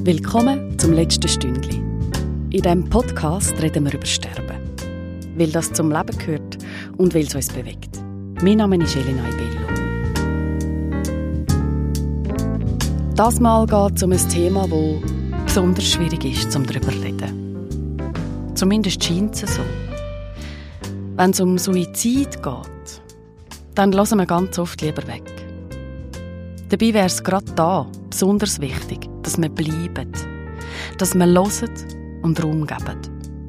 Willkommen zum letzten Stündli. In diesem Podcast reden wir über Sterben. Weil das zum Leben gehört und weil es uns bewegt. Mein Name ist Elena Ibello. Das Mal geht es um ein Thema, das besonders schwierig ist, darüber zu reden. Zumindest scheint es so. Wenn es um Suizid geht, dann hören wir ganz oft lieber weg. Dabei wäre es gerade da besonders wichtig, dass wir bleiben, dass wir hören und Raum geben.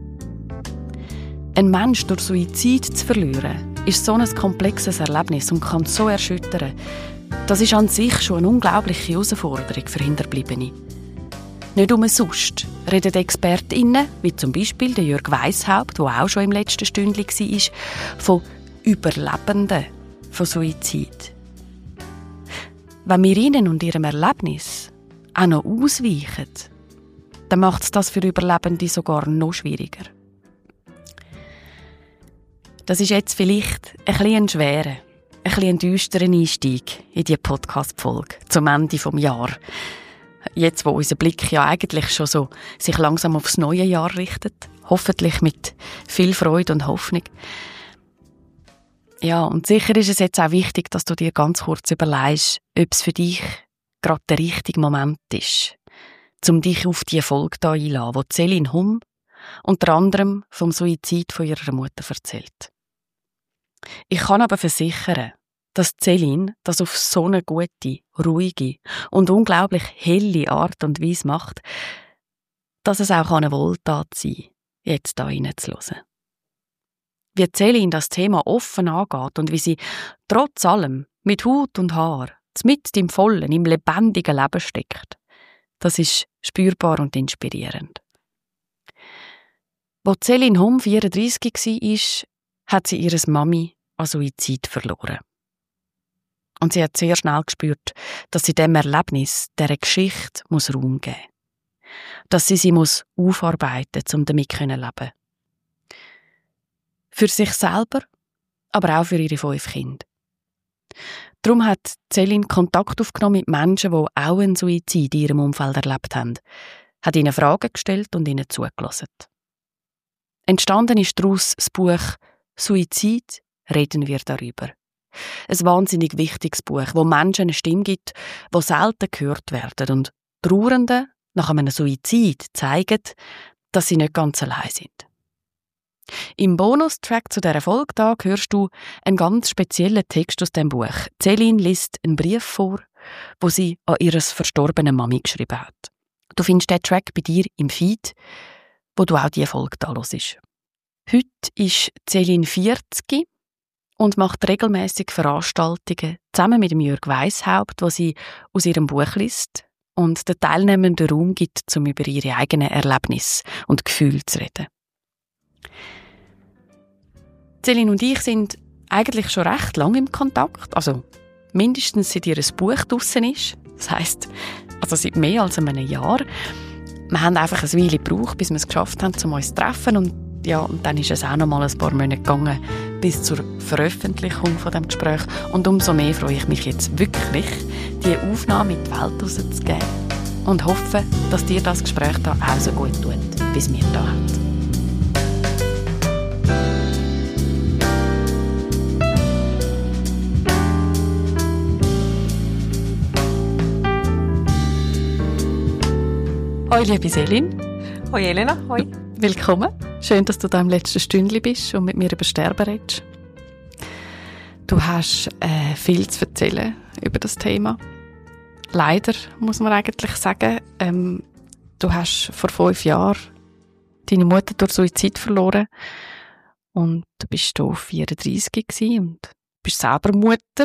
Ein Mensch durch Suizid zu verlieren, ist so ein komplexes Erlebnis und kann so erschüttern. Das ist an sich schon eine unglaubliche Herausforderung für Hinterbliebene. Nicht umsonst reden ExpertInnen, wie zum Beispiel der Jörg Weishaupt, der auch schon im letzten Stündli war, von Überlebenden von Suizid. Wenn wir ihnen und ihrem Erlebnis auch noch ausweichen, dann macht es das für Überlebende sogar noch schwieriger. Das ist jetzt vielleicht ein schwerer, ein düsterer Einstieg in diese Podcast-Folge zum Ende des Jahres. Jetzt, wo unser Blick ja eigentlich schon so sich langsam aufs neue Jahr richtet, hoffentlich mit viel Freude und Hoffnung. Ja, und sicher ist es jetzt auch wichtig, dass du dir ganz kurz überlegst, ob es für dich gerade der richtige Moment ist, um dich auf die Folge hier einzulassen, die Céline Humm unter anderem vom Suizid von ihrer Mutter erzählt. Ich kann aber versichern, dass Céline das auf so eine gute, ruhige und unglaublich helle Art und Weise macht, dass es auch eine Wohltat sein kann, jetzt hier reinzuhören. Wie Céline das Thema offen angeht und wie sie trotz allem mit Haut und Haar mitten im vollen, im lebendigen Leben steckt, das ist spürbar und inspirierend. Als Céline Humm 34 war, hat sie ihre Mami an Suizid verloren. Und sie hat sehr schnell gespürt, dass sie dem Erlebnis, dieser Geschichte, Raum geben muss. Dass sie aufarbeiten muss, um damit zu leben. Für sich selber, aber auch für ihre 5 Kinder. Darum hat Céline Kontakt aufgenommen mit Menschen, die auch einen Suizid in ihrem Umfeld erlebt haben, hat ihnen Fragen gestellt und ihnen zugelassen. Entstanden ist daraus das Buch «Suizid, reden wir darüber». Ein wahnsinnig wichtiges Buch, wo Menschen eine Stimme gibt, die selten gehört werden und Trauernden nach einem Suizid zeigen, dass sie nicht ganz allein sind. Im Bonustrack zu dieser Folge da hörst du einen ganz speziellen Text aus dem Buch. Céline liest einen Brief vor, wo sie an ihre verstorbene Mami geschrieben hat. Du findest diesen Track bei dir im Feed, wo du auch diese Folge da hörst. Heute ist Céline 40 und macht regelmäßig Veranstaltungen zusammen mit dem Jörg Weishaupt, wo sie aus ihrem Buch liest und den Teilnehmenden Raum gibt, um über ihre eigenen Erlebnisse und Gefühle zu reden. Céline und ich sind eigentlich schon recht lange im Kontakt, also mindestens seit ihr Buch draussen ist. Das heisst, also seit mehr als einem Jahr. Wir haben einfach eine Weile gebraucht, bis wir es geschafft haben, um uns zu treffen. Und dann ist es auch noch mal ein paar Monate gegangen bis zur Veröffentlichung von dem Gespräch. Und umso mehr freue ich mich jetzt wirklich, diese Aufnahme in die Welt rauszugeben. Und hoffe, dass dir das Gespräch da auch so gut tut, wie es mir da hat. Hoi liebe Céline. Hoi Elena, hoi. Willkommen. Schön, dass du da im letzten Stündli bist und mit mir über Sterben redest. Du hast viel zu erzählen über das Thema. Leider, muss man eigentlich sagen. Du hast vor 5 Jahren deine Mutter durch Suizid verloren und du bist hier 34 gewesen und bist selber Mutter.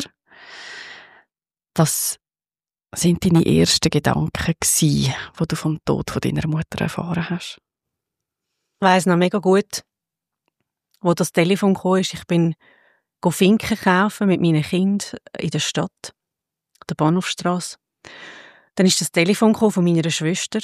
Was sind deine ersten Gedanken gewesen, die du vom Tod von deiner Mutter erfahren hast? Ich weiss noch mega gut, wo das Telefon kam. Ich bin Finken kaufen mit meinen Kindern in der Stadt, der Bahnhofstrasse. Dann ist das Telefon von meiner Schwester.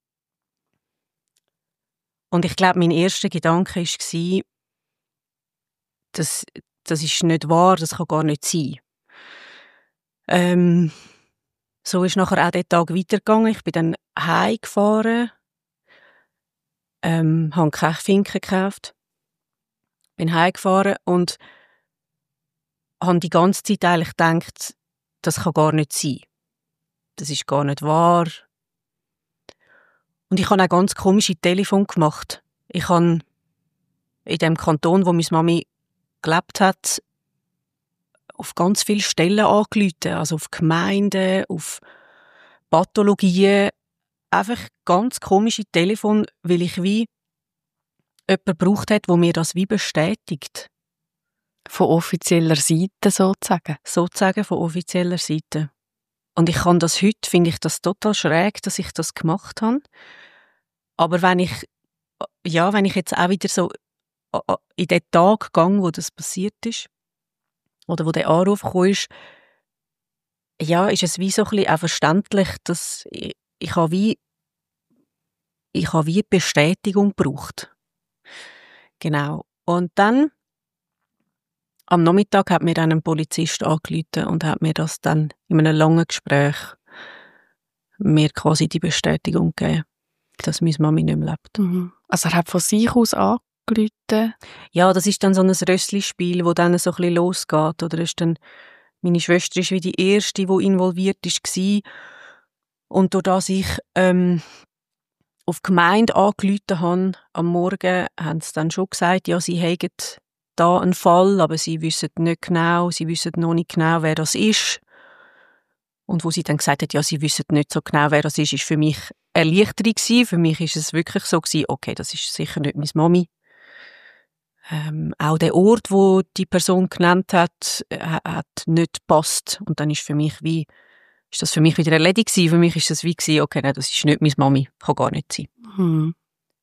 Und ich glaube, mein erster Gedanke war, das ist nicht wahr, das kann gar nicht sein. So ist nachher auch der Tag weitergegangen. Ich bin dann heimgefahren, habe keine Finken gekauft, bin heimgefahren und habe die ganze Zeit eigentlich gedacht, das kann gar nicht sein. Das ist gar nicht wahr. Und ich habe auch ganz komische Telefone gemacht. Ich habe in dem Kanton, wo meine Mami gelebt hat, auf ganz viele Stellen angerufen, also auf Gemeinden, auf Pathologien, einfach ganz komische Telefon, weil ich wie jemanden gebraucht hat, der mir das wie bestätigt. Von offizieller Seite sozusagen? Sozusagen von offizieller Seite. Und ich kann das heute, finde ich das total schräg, dass ich das gemacht habe. Aber wenn ich jetzt auch wieder so in den Tag gehe, wo das passiert ist, oder wo der Anruf kam, ist es wie so ein bisschen auch verständlich, dass ich habe wie Bestätigung gebraucht. Genau. Und dann, am Nachmittag hat mir dann ein Polizist angerufen und hat mir das dann in einem langen Gespräch mir quasi die Bestätigung gegeben, dass meine Mami nicht mehr lebt. Mhm. Also er hat von sich aus angerufen? Ja, das ist dann so ein Rössli-Spiel, wo dann so ein bisschen losgeht. Oder ist dann, meine Schwester ist wie die Erste, die involviert war. Und durch das ich auf die Gemeinde angerufen habe, am Morgen, haben sie dann schon gesagt, ja, sie hätten da einen Fall, aber sie wissen noch nicht genau, wer das ist. Und wo sie dann gesagt hat, ja, sie wissen nicht so genau, wer das ist für mich Erleichterung gewesen. Für mich ist es wirklich so gewesen, okay, das ist sicher nicht meine Mami. Auch der Ort, wo die Person genannt hat, hat nicht gepasst. Und dann ist das für mich wieder erledigt gewesen. Für mich ist das wie gewesen, okay, nein, das ist nicht meine Mami, kann gar nicht sein. Hm.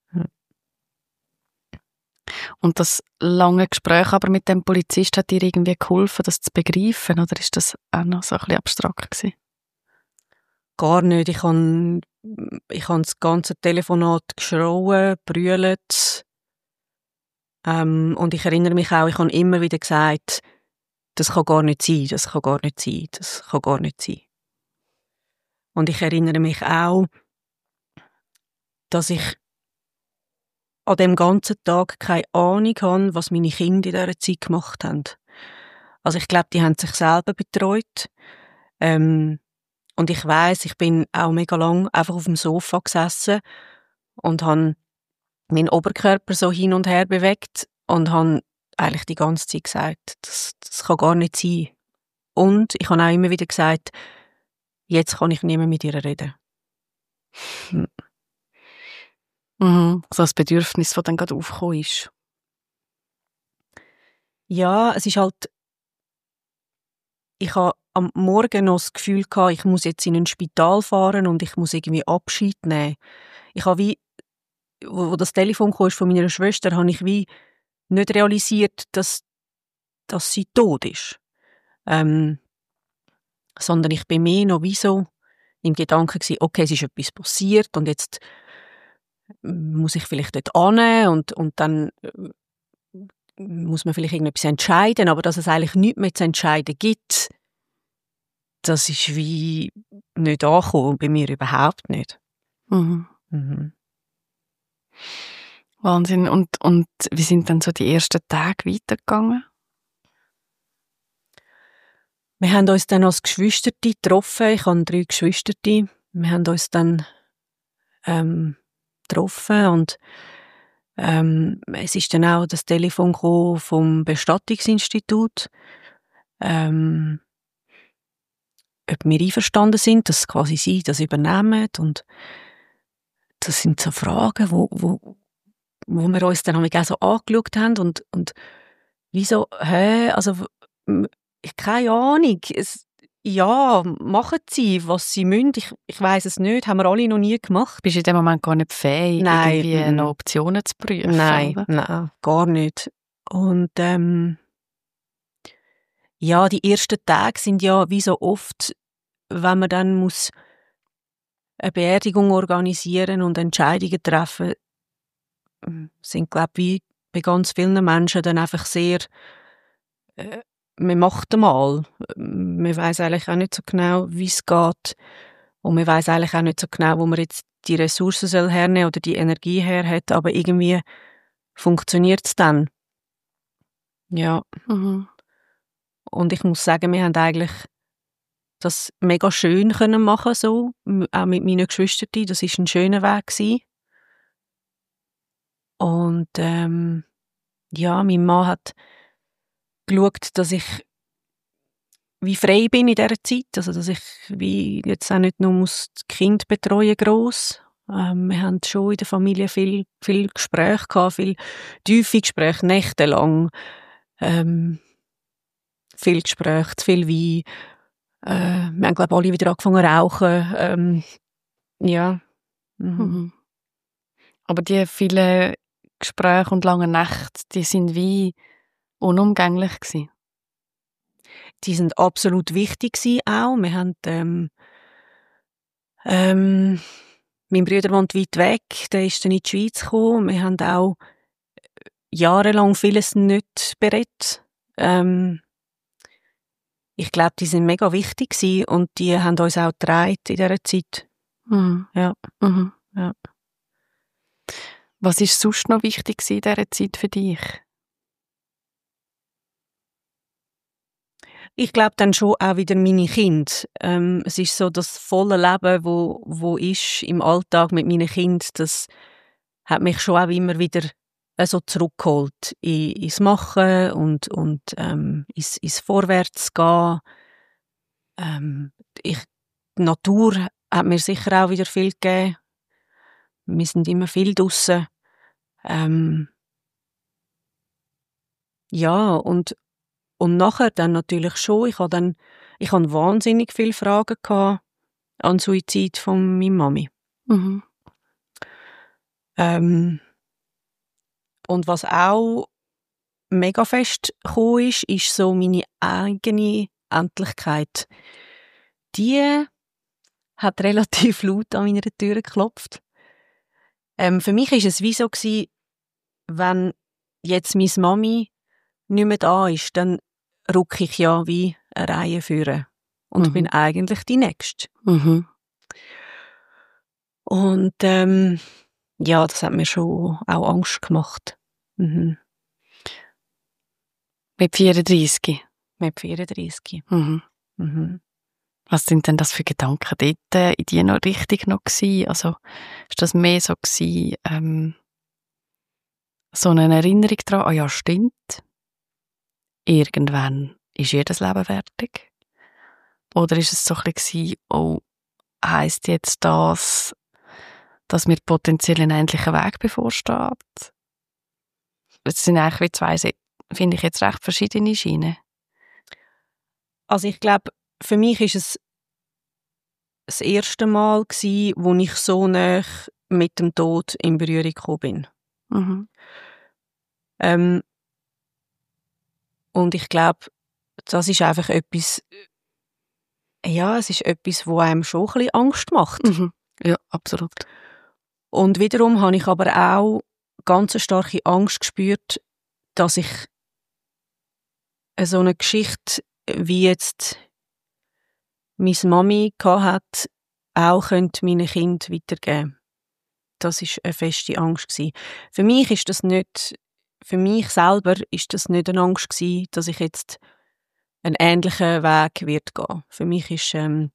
Und das lange Gespräch aber mit dem Polizist hat dir irgendwie geholfen, das zu begreifen, oder ist das auch noch so ein bisschen abstrakt gewesen? Gar nicht. Ich habe das ganze Telefonat geschrauen, brüllt. Und ich erinnere mich auch, ich habe immer wieder gesagt, das kann gar nicht sein, das kann gar nicht sein, das kann gar nicht sein. Und ich erinnere mich auch, dass ich an dem ganzen Tag keine Ahnung habe, was meine Kinder in dieser Zeit gemacht haben. Also ich glaube, die haben sich selber betreut. Und ich weiss, ich bin auch mega lang einfach auf dem Sofa gesessen und habe meinen Oberkörper so hin und her bewegt und habe eigentlich die ganze Zeit gesagt, das kann gar nicht sein. Und ich habe auch immer wieder gesagt, jetzt kann ich nicht mehr mit ihr reden. Mhm. So ein Bedürfnis, das dann gerade aufgekommen ist. Ja, es ist halt, ich habe am Morgen noch das Gefühl gehabt, ich muss jetzt in ein Spital fahren und ich muss irgendwie Abschied nehmen. Ich habe wie, wo das Telefon kam von meiner Schwester, habe ich wie nicht realisiert, dass sie tot ist. Sondern ich bin mehr noch wie so im Gedanken gewesen, okay, es ist etwas passiert und jetzt muss ich vielleicht dort hin und dann muss man vielleicht irgendetwas entscheiden, aber dass es eigentlich nichts mehr zu entscheiden gibt, das ist wie nicht angekommen, bei mir überhaupt nicht. Mhm. Mhm. Wahnsinn. Und wie sind dann so die ersten Tage weitergegangen? Wir haben uns dann als Geschwister getroffen. Ich habe 3 Geschwister. Wir haben uns dann getroffen und es ist dann auch das Telefon gekommen vom Bestattungsinstitut, ob wir einverstanden sind, dass quasi sie das übernehmen. Und das sind so Fragen, wo wir uns dann auch so angeschaut haben und wieso, also keine Ahnung, ja, machen sie, was sie müssen. Ich weiss es nicht, haben wir alle noch nie gemacht. Bist du in dem Moment gar nicht fähig, Nein, irgendwie noch Optionen zu prüfen? Nein, oder? nein, gar nicht. Und ja, die ersten Tage sind ja wie so oft, wenn man dann muss eine Beerdigung organisieren und Entscheidungen treffen, sind, glaube ich, wie bei ganz vielen Menschen dann einfach sehr man macht einmal. Man weiss eigentlich auch nicht so genau, wie es geht. Und man weiss eigentlich auch nicht so genau, wo man jetzt die Ressourcen soll hernehmen oder die Energie her hat. Aber irgendwie funktioniert es dann. Ja. Mhm. Und ich muss sagen, wir haben eigentlich das mega schön können machen, so. Auch mit meinen Geschwistern. Das war ein schöner Weg gewesen. Und, ja, mein Mann hat geschaut, dass ich wie frei bin in dieser Zeit, also dass ich wie jetzt auch nicht nur muss das Kind betreuen gross. Wir haben schon in der Familie viel Gespräche gehabt, viel tiefe Gespräche, nächtelang, viel Gespräche, zu viel Wein. Wir haben, glaube ich, alle wieder angefangen zu rauchen. Ja. Mhm. Mhm. Aber die vielen Gespräche und langen Nächte, die sind wie unumgänglich gewesen. Die sind absolut wichtig gewesen auch. Wir haben, mein Bruder wohnt weit weg, der ist dann in die Schweiz gekommen. Wir haben auch jahrelang vieles nicht beredet. Ich glaube, die sind mega wichtig gewesen und die haben uns auch getragen in dieser Zeit. Mhm. Ja. Mhm. Ja. Was ist sonst noch wichtig in dieser Zeit für dich? Ich glaube dann schon auch wieder meine Kinder. Es ist so das volle Leben, wo ist im Alltag mit meinen Kindern, das hat mich schon auch immer wieder so zurückgeholt ins Machen und ins Vorwärtsgehen. Die Natur hat mir sicher auch wieder viel gegeben. Wir sind immer viel draussen. Ja, und nachher dann natürlich schon. Ich habe wahnsinnig viele Fragen gehabt an den Suizid von meiner Mami. Mhm. Und was auch mega fest gekommen ist so meine eigene Endlichkeit. Die hat relativ laut an meiner Tür geklopft. Für mich ist es wie so gewesen, wenn jetzt meine Mami nicht mehr da ist, dann rücke ich ja wie eine Reihe führen und bin eigentlich die Nächste. Mhm. Und ja, das hat mir schon auch Angst gemacht. Mhm. Mit 34? Mit 34. Mhm. Mhm. Was sind denn das für Gedanken dort in dieser Richtung noch gewesen? Also, ist das mehr so gewesen, so eine Erinnerung daran, ja, stimmt, irgendwann ist jedes Leben fertig? Oder ist es so ein bisschen, oh, heisst jetzt das, dass mir potenziell ein endlicher Weg bevorsteht? Das sind eigentlich wie zwei, finde ich jetzt recht verschiedene Schienen. Also ich glaube, für mich ist es das erste Mal gewesen, wo ich so nah mit dem Tod in Berührung gekommen bin. Mhm. Und ich glaube, das ist einfach etwas, ja, es ist etwas, wo einem schon ein bisschen Angst macht. Mhm. Ja, absolut. Und wiederum habe ich aber auch ganz eine starke Angst gespürt, dass ich so eine Geschichte, wie jetzt meine Mami hat, auch könnte meinen Kindern weitergeben. Das ist eine feste Angst gewesen. Für mich selber ist das nicht eine Angst gewesen, dass ich jetzt einen ähnlichen Weg wird gehen. Für mich ist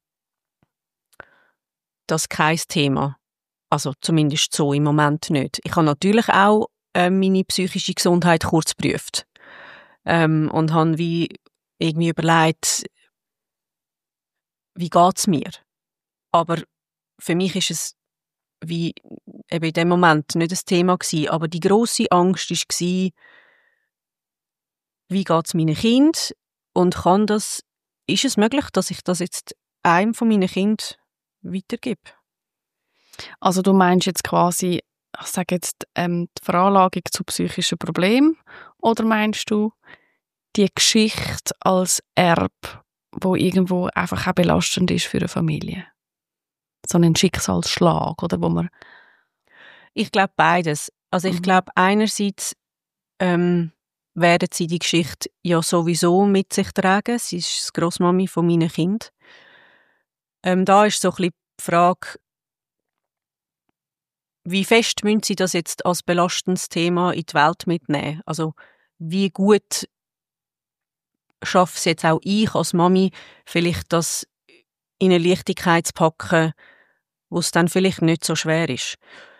das kein Thema. Also zumindest so im Moment nicht. Ich habe natürlich auch meine psychische Gesundheit kurz geprüft und habe wie irgendwie überlegt, wie geht's mir? Aber für mich ist es wie eben in dem Moment nicht das Thema gewesen. Aber die grosse Angst war, wie geht's meinen Kind und ist es möglich, dass ich das jetzt einem von meinen Kindern weitergebe? Also du meinst jetzt quasi, ich sage jetzt, die Veranlagung zu psychischen Problemen, oder meinst du die Geschichte als Erbe, wo irgendwo einfach auch belastend ist für eine Familie? So ein Schicksalsschlag, oder wo man... Ich glaube beides. Also ich glaube einerseits werden sie die Geschichte ja sowieso mit sich tragen. Sie ist die Grossmami von meinen Kindern. Da ist so ein bisschen die Frage, wie fest müssen sie das jetzt als belastendes Thema in die Welt mitnehmen? Also wie gut schaffe es jetzt auch ich als Mami, vielleicht das in eine Leichtigkeit zu packen, wo es dann vielleicht nicht so schwer ist.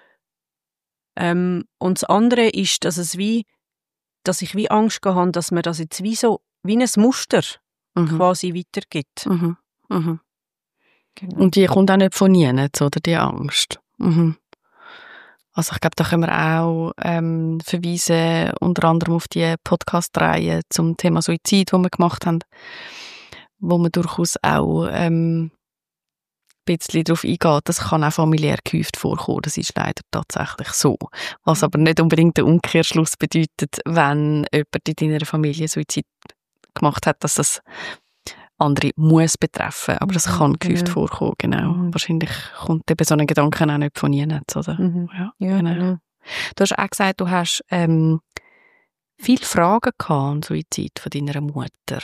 Und das andere ist, dass ich wie Angst gehabt habe, dass man das jetzt wie ein Muster quasi weitergibt. Mhm. Mhm. Genau. Und die kommt auch nicht von niemand, oder die Angst? Mhm. Also ich glaube, da können wir auch verweisen, unter anderem auf die Podcast-Reihe zum Thema Suizid, die wir gemacht haben, wo man durchaus auch ein bisschen darauf eingeht, das kann auch familiär gehäuft vorkommen. Das ist leider tatsächlich so. Was aber nicht unbedingt der Umkehrschluss bedeutet, wenn jemand in deiner Familie Suizid gemacht hat, dass das andere muss betreffen. Aber das kann gehäuft vorkommen, genau. Wahrscheinlich kommt eben so ein Gedanke auch nicht von ihnen, oder? Ja, genau. Du hast auch gesagt, du hast viele Fragen gehabt an Suizid von deiner Mutter.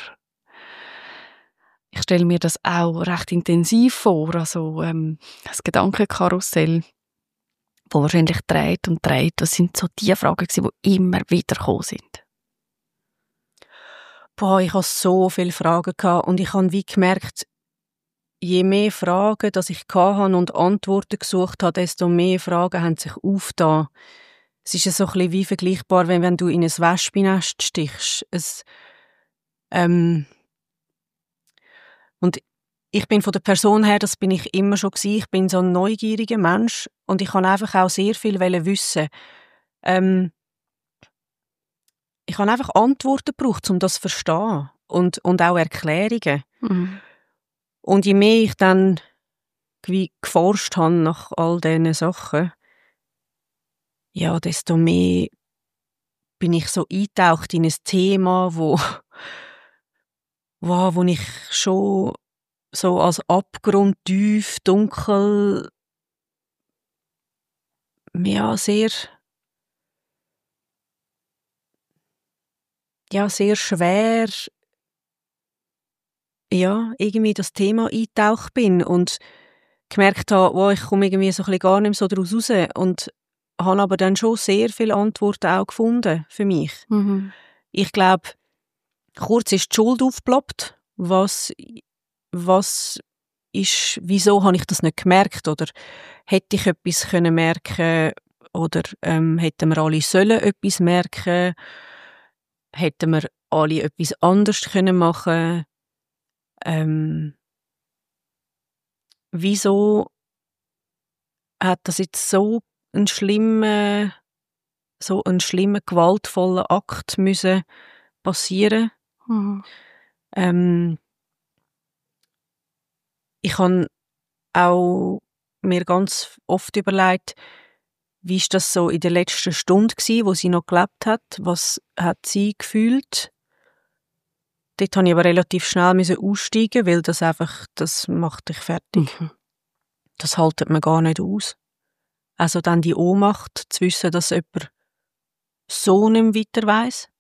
Ich stelle mir das auch recht intensiv vor, also das Gedankenkarussell, das wahrscheinlich dreht und dreht. Das sind so die Fragen, die immer wieder gekommen sind. Boah, ich hatte so viele Fragen und ich habe wie gemerkt, je mehr Fragen, dass ich hatte und Antworten gesucht habe, desto mehr Fragen haben sich aufgetan. Es ist ja so ein bisschen wie vergleichbar, wenn du in ein Wespennest stichst. Und ich bin von der Person her, das bin ich immer schon gewesen. Ich bin so ein neugieriger Mensch und ich kann einfach auch sehr viel wissen. Ich habe einfach Antworten gebraucht, um das zu verstehen und auch Erklärungen. Mhm. Und je mehr ich dann wie geforscht habe nach all diesen Sachen, ja, desto mehr bin ich so eingetaucht in ein Thema, wo ich schon so als abgrundtief, dunkel, ja, sehr schwer, ja, irgendwie das Thema eingetaucht bin und gemerkt habe, wow, ich komme irgendwie so ein bisschen gar nicht mehr so daraus raus und habe aber dann schon sehr viele Antworten auch gefunden für mich. Mhm. Ich glaube, kurz ist die Schuld aufgeploppt. Was ist, wieso habe ich das nicht gemerkt? Oder hätte ich etwas können merken oder hätten wir alle sollen etwas merken? Hätten wir alle etwas anderes können machen? Wieso hat das jetzt so einen schlimmen, gewaltvollen Akt müssen passieren? Mhm. Ich habe auch mir ganz oft überlegt, wie ist das so in der letzten Stunde gsi, wo sie noch gelebt hat? Was hat sie gefühlt? Dort musste ich aber relativ schnell aussteigen, weil das macht dich fertig. Mhm. Das haltet man gar nicht aus. Also dann die Ohnmacht, zu wissen, dass jemand so nicht mehr weiter weiss.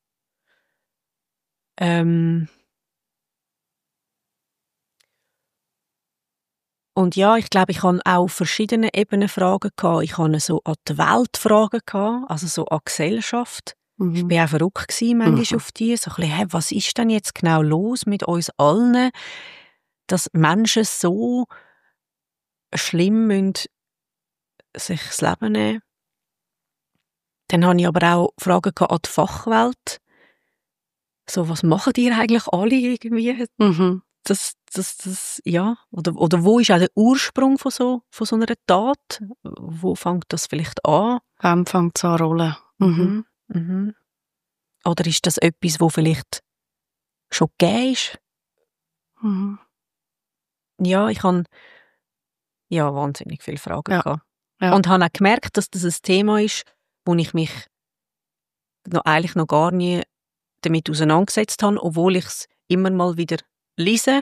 Und ja, ich glaube, ich hatte auch auf verschiedenen Ebenen Fragen gehabt. Ich hatte so an die Welt Fragen gehabt, also so an die Gesellschaft. Mhm. Ich war auch verrückt manchmal auf die. So ein bisschen, was ist denn jetzt genau los mit uns allen, dass Menschen so schlimm müssen sich das Leben nehmen. Dann hatte ich aber auch Fragen gehabt an die Fachwelt. So, was machen die eigentlich alle irgendwie? Mhm. Ja, oder wo ist auch der Ursprung von so einer Tat? Wo fängt das vielleicht an? Wem fängt es an zu rollen? Mhm. Mhm. Oder ist das etwas, wo vielleicht schon gegeben ist? Mhm. Ja, ich habe wahnsinnig viele Fragen gehabt. Ja. Und habe auch gemerkt, dass das ein Thema ist, wo ich mich eigentlich noch gar nie damit auseinandergesetzt habe, obwohl ich es immer mal wieder lese.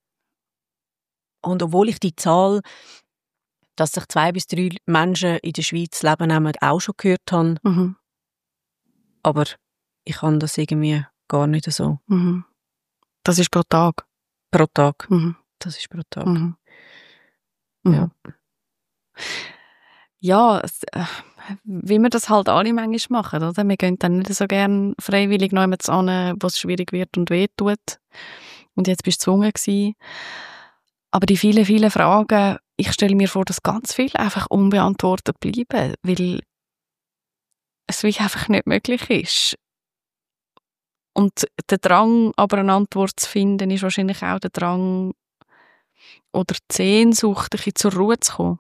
Und obwohl ich die Zahl, dass sich 2 bis 3 Menschen in der Schweiz Leben nehmen, auch schon gehört habe. Mhm. Aber ich habe das irgendwie gar nicht so. Mhm. Das ist pro Tag? Pro Tag. Mhm. Das ist pro Tag. Mhm. Ja. Ja, wie wir das halt alle manchmal machen, oder? Wir gehen dann nicht so gerne freiwillig noch jemand an, wo es schwierig wird und wehtut. Und jetzt bist du gezwungen gewesen. Aber die vielen, vielen Fragen, ich stelle mir vor, dass ganz viele einfach unbeantwortet bleiben, weil es wie einfach nicht möglich ist. Und der Drang, aber eine Antwort zu finden, ist wahrscheinlich auch der Drang oder die Sehnsucht, ein bisschen zur Ruhe zu kommen.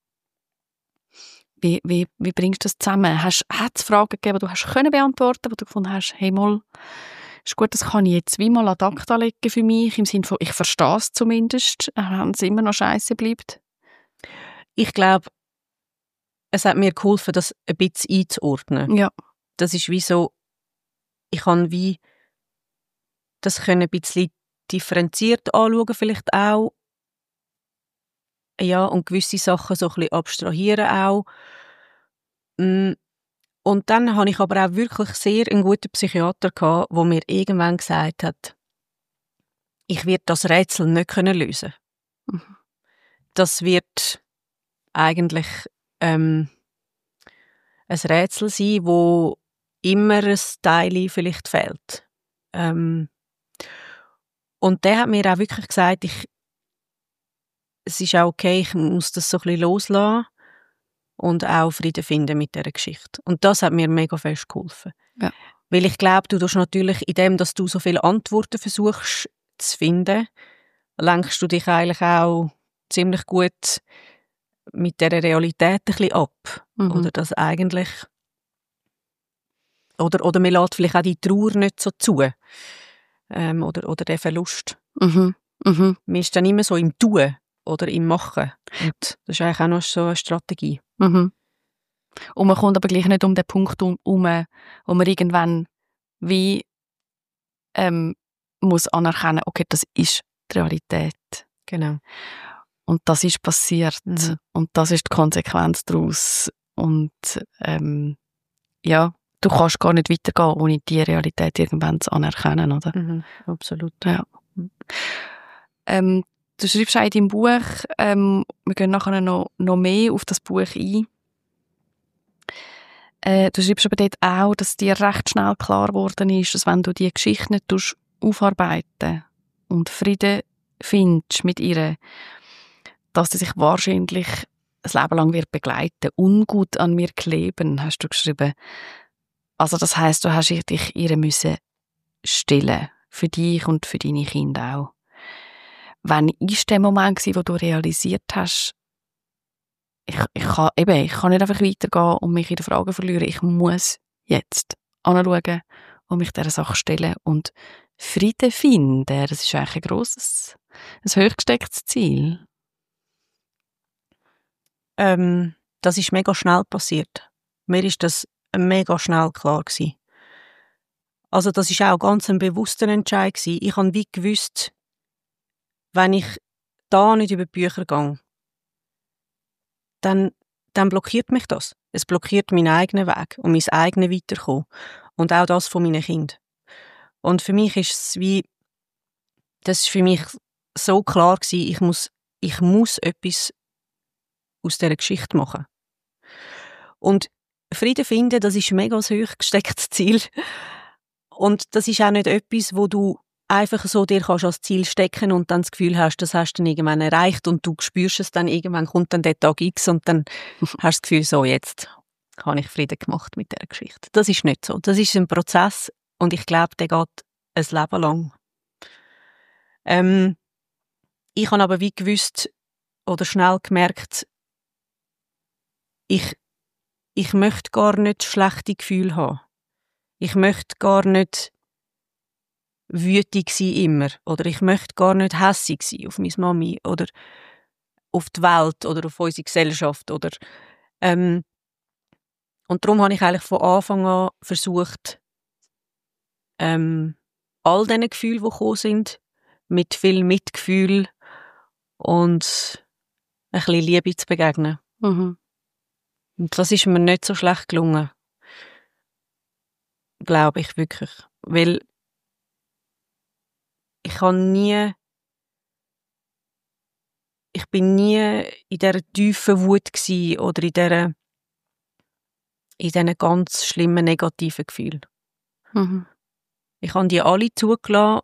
Wie bringst du das zusammen? Hat es Fragen gegeben, die du hast können beantworten, wo du gefunden hast, hey mal, ist gut, das kann ich jetzt wie mal ad acta legen für mich, im Sinne von, ich verstehe es zumindest, wenn es immer noch scheiße bleibt? Ich glaube, es hat mir geholfen, das ein bisschen einzuordnen. Ja. Das ist wie so, ich kann wie das können ein bisschen differenziert anschauen, vielleicht auch. Ja, und gewisse Sachen so ein bisschen abstrahieren auch. Und dann habe ich aber auch wirklich sehr einen guten Psychiater gehabt, der mir irgendwann gesagt hat, ich werde das Rätsel nicht lösen. Mhm. Das wird eigentlich ein Rätsel sein, wo immer ein Teil vielleicht fehlt. Und der hat mir auch wirklich gesagt, es ist auch okay, ich muss das so ein bisschen loslassen und auch Frieden finden mit dieser Geschichte. Und das hat mir mega fest geholfen. Ja. Weil ich glaube, du tust natürlich in dem, dass du so viele Antworten versuchst zu finden, lenkst du dich eigentlich auch ziemlich gut mit dieser Realität ein bisschen ab. Mhm. Oder das eigentlich... Oder man lässt vielleicht auch die Trauer nicht so zu. Oder den Verlust. Mhm. Mhm. Man ist dann immer so im Tun oder im Machen. Und das ist eigentlich auch noch so eine Strategie. Mhm. Und man kommt aber gleich nicht um den Punkt herum, wo man irgendwann wie muss anerkennen, okay, das ist die Realität. Genau. Und das ist passiert. Mhm. Und das ist die Konsequenz daraus. Und ja, du kannst gar nicht weitergehen, ohne die Realität irgendwann zu anerkennen, oder? Mhm. Absolut. Ja. Du schreibst auch in deinem Buch, wir gehen nachher noch mehr auf das Buch ein. Du schreibst aber dort auch, dass dir recht schnell klar geworden ist, dass wenn du die Geschichte nicht aufarbeiten und Frieden findest mit ihr, dass sie sich wahrscheinlich ein Leben lang wird begleiten. Ungut an mir kleben, hast du geschrieben. Also das heisst, du hast dich ihr müssen stillen. Für dich und für deine Kinder auch. Wann war der Moment, wo du realisiert hast, ich kann nicht einfach weitergehen und mich in den Fragen verlieren. Ich muss jetzt anschauen und mich dieser Sache stellen und Frieden finden. Das ist eigentlich ein grosses, ein hochgestecktes Ziel. Das ist mega schnell passiert. Mir ist das mega schnell klar gewesen. Also das ist auch ganz ein bewusster Entscheid gewesen. Ich habe wie gewusst, wenn ich da nicht über die Bücher gehe, dann blockiert mich das. Es blockiert meinen eigenen Weg und mein eigenes Weiterkommen. Und auch das von meinen Kindern. Und für mich ist es wie, das ist für mich so klar gewesen, ich muss etwas aus dieser Geschichte machen. Und Frieden finden, das ist mega ein hoch gestecktes Ziel. Und das ist auch nicht etwas, wo du einfach so dir kannst als Ziel stecken und dann das Gefühl hast, das hast du dann irgendwann erreicht und du spürst es dann, irgendwann kommt dann der Tag X und dann hast du das Gefühl, so jetzt habe ich Frieden gemacht mit dieser Geschichte. Das ist nicht so. Das ist ein Prozess und ich glaube, der geht ein Leben lang. Ich habe aber wie gewusst oder schnell gemerkt, ich möchte gar nicht schlechte Gefühle haben. Ich möchte gar nicht wütig sein immer. Oder ich möchte gar nicht hässig sein auf meine Mami oder auf die Welt oder auf unsere Gesellschaft. Und darum habe ich eigentlich von Anfang an versucht, all diesen Gefühlen, die gekommen sind, mit viel Mitgefühl und ein bisschen Liebe zu begegnen. Mhm. Und das ist mir nicht so schlecht gelungen. glaube ich wirklich. Weil ich bin nie in dieser tiefen Wut gsi oder in diesen ganz schlimmen negativen Gefühlen. Mhm. Ich habe die alle zugelassen,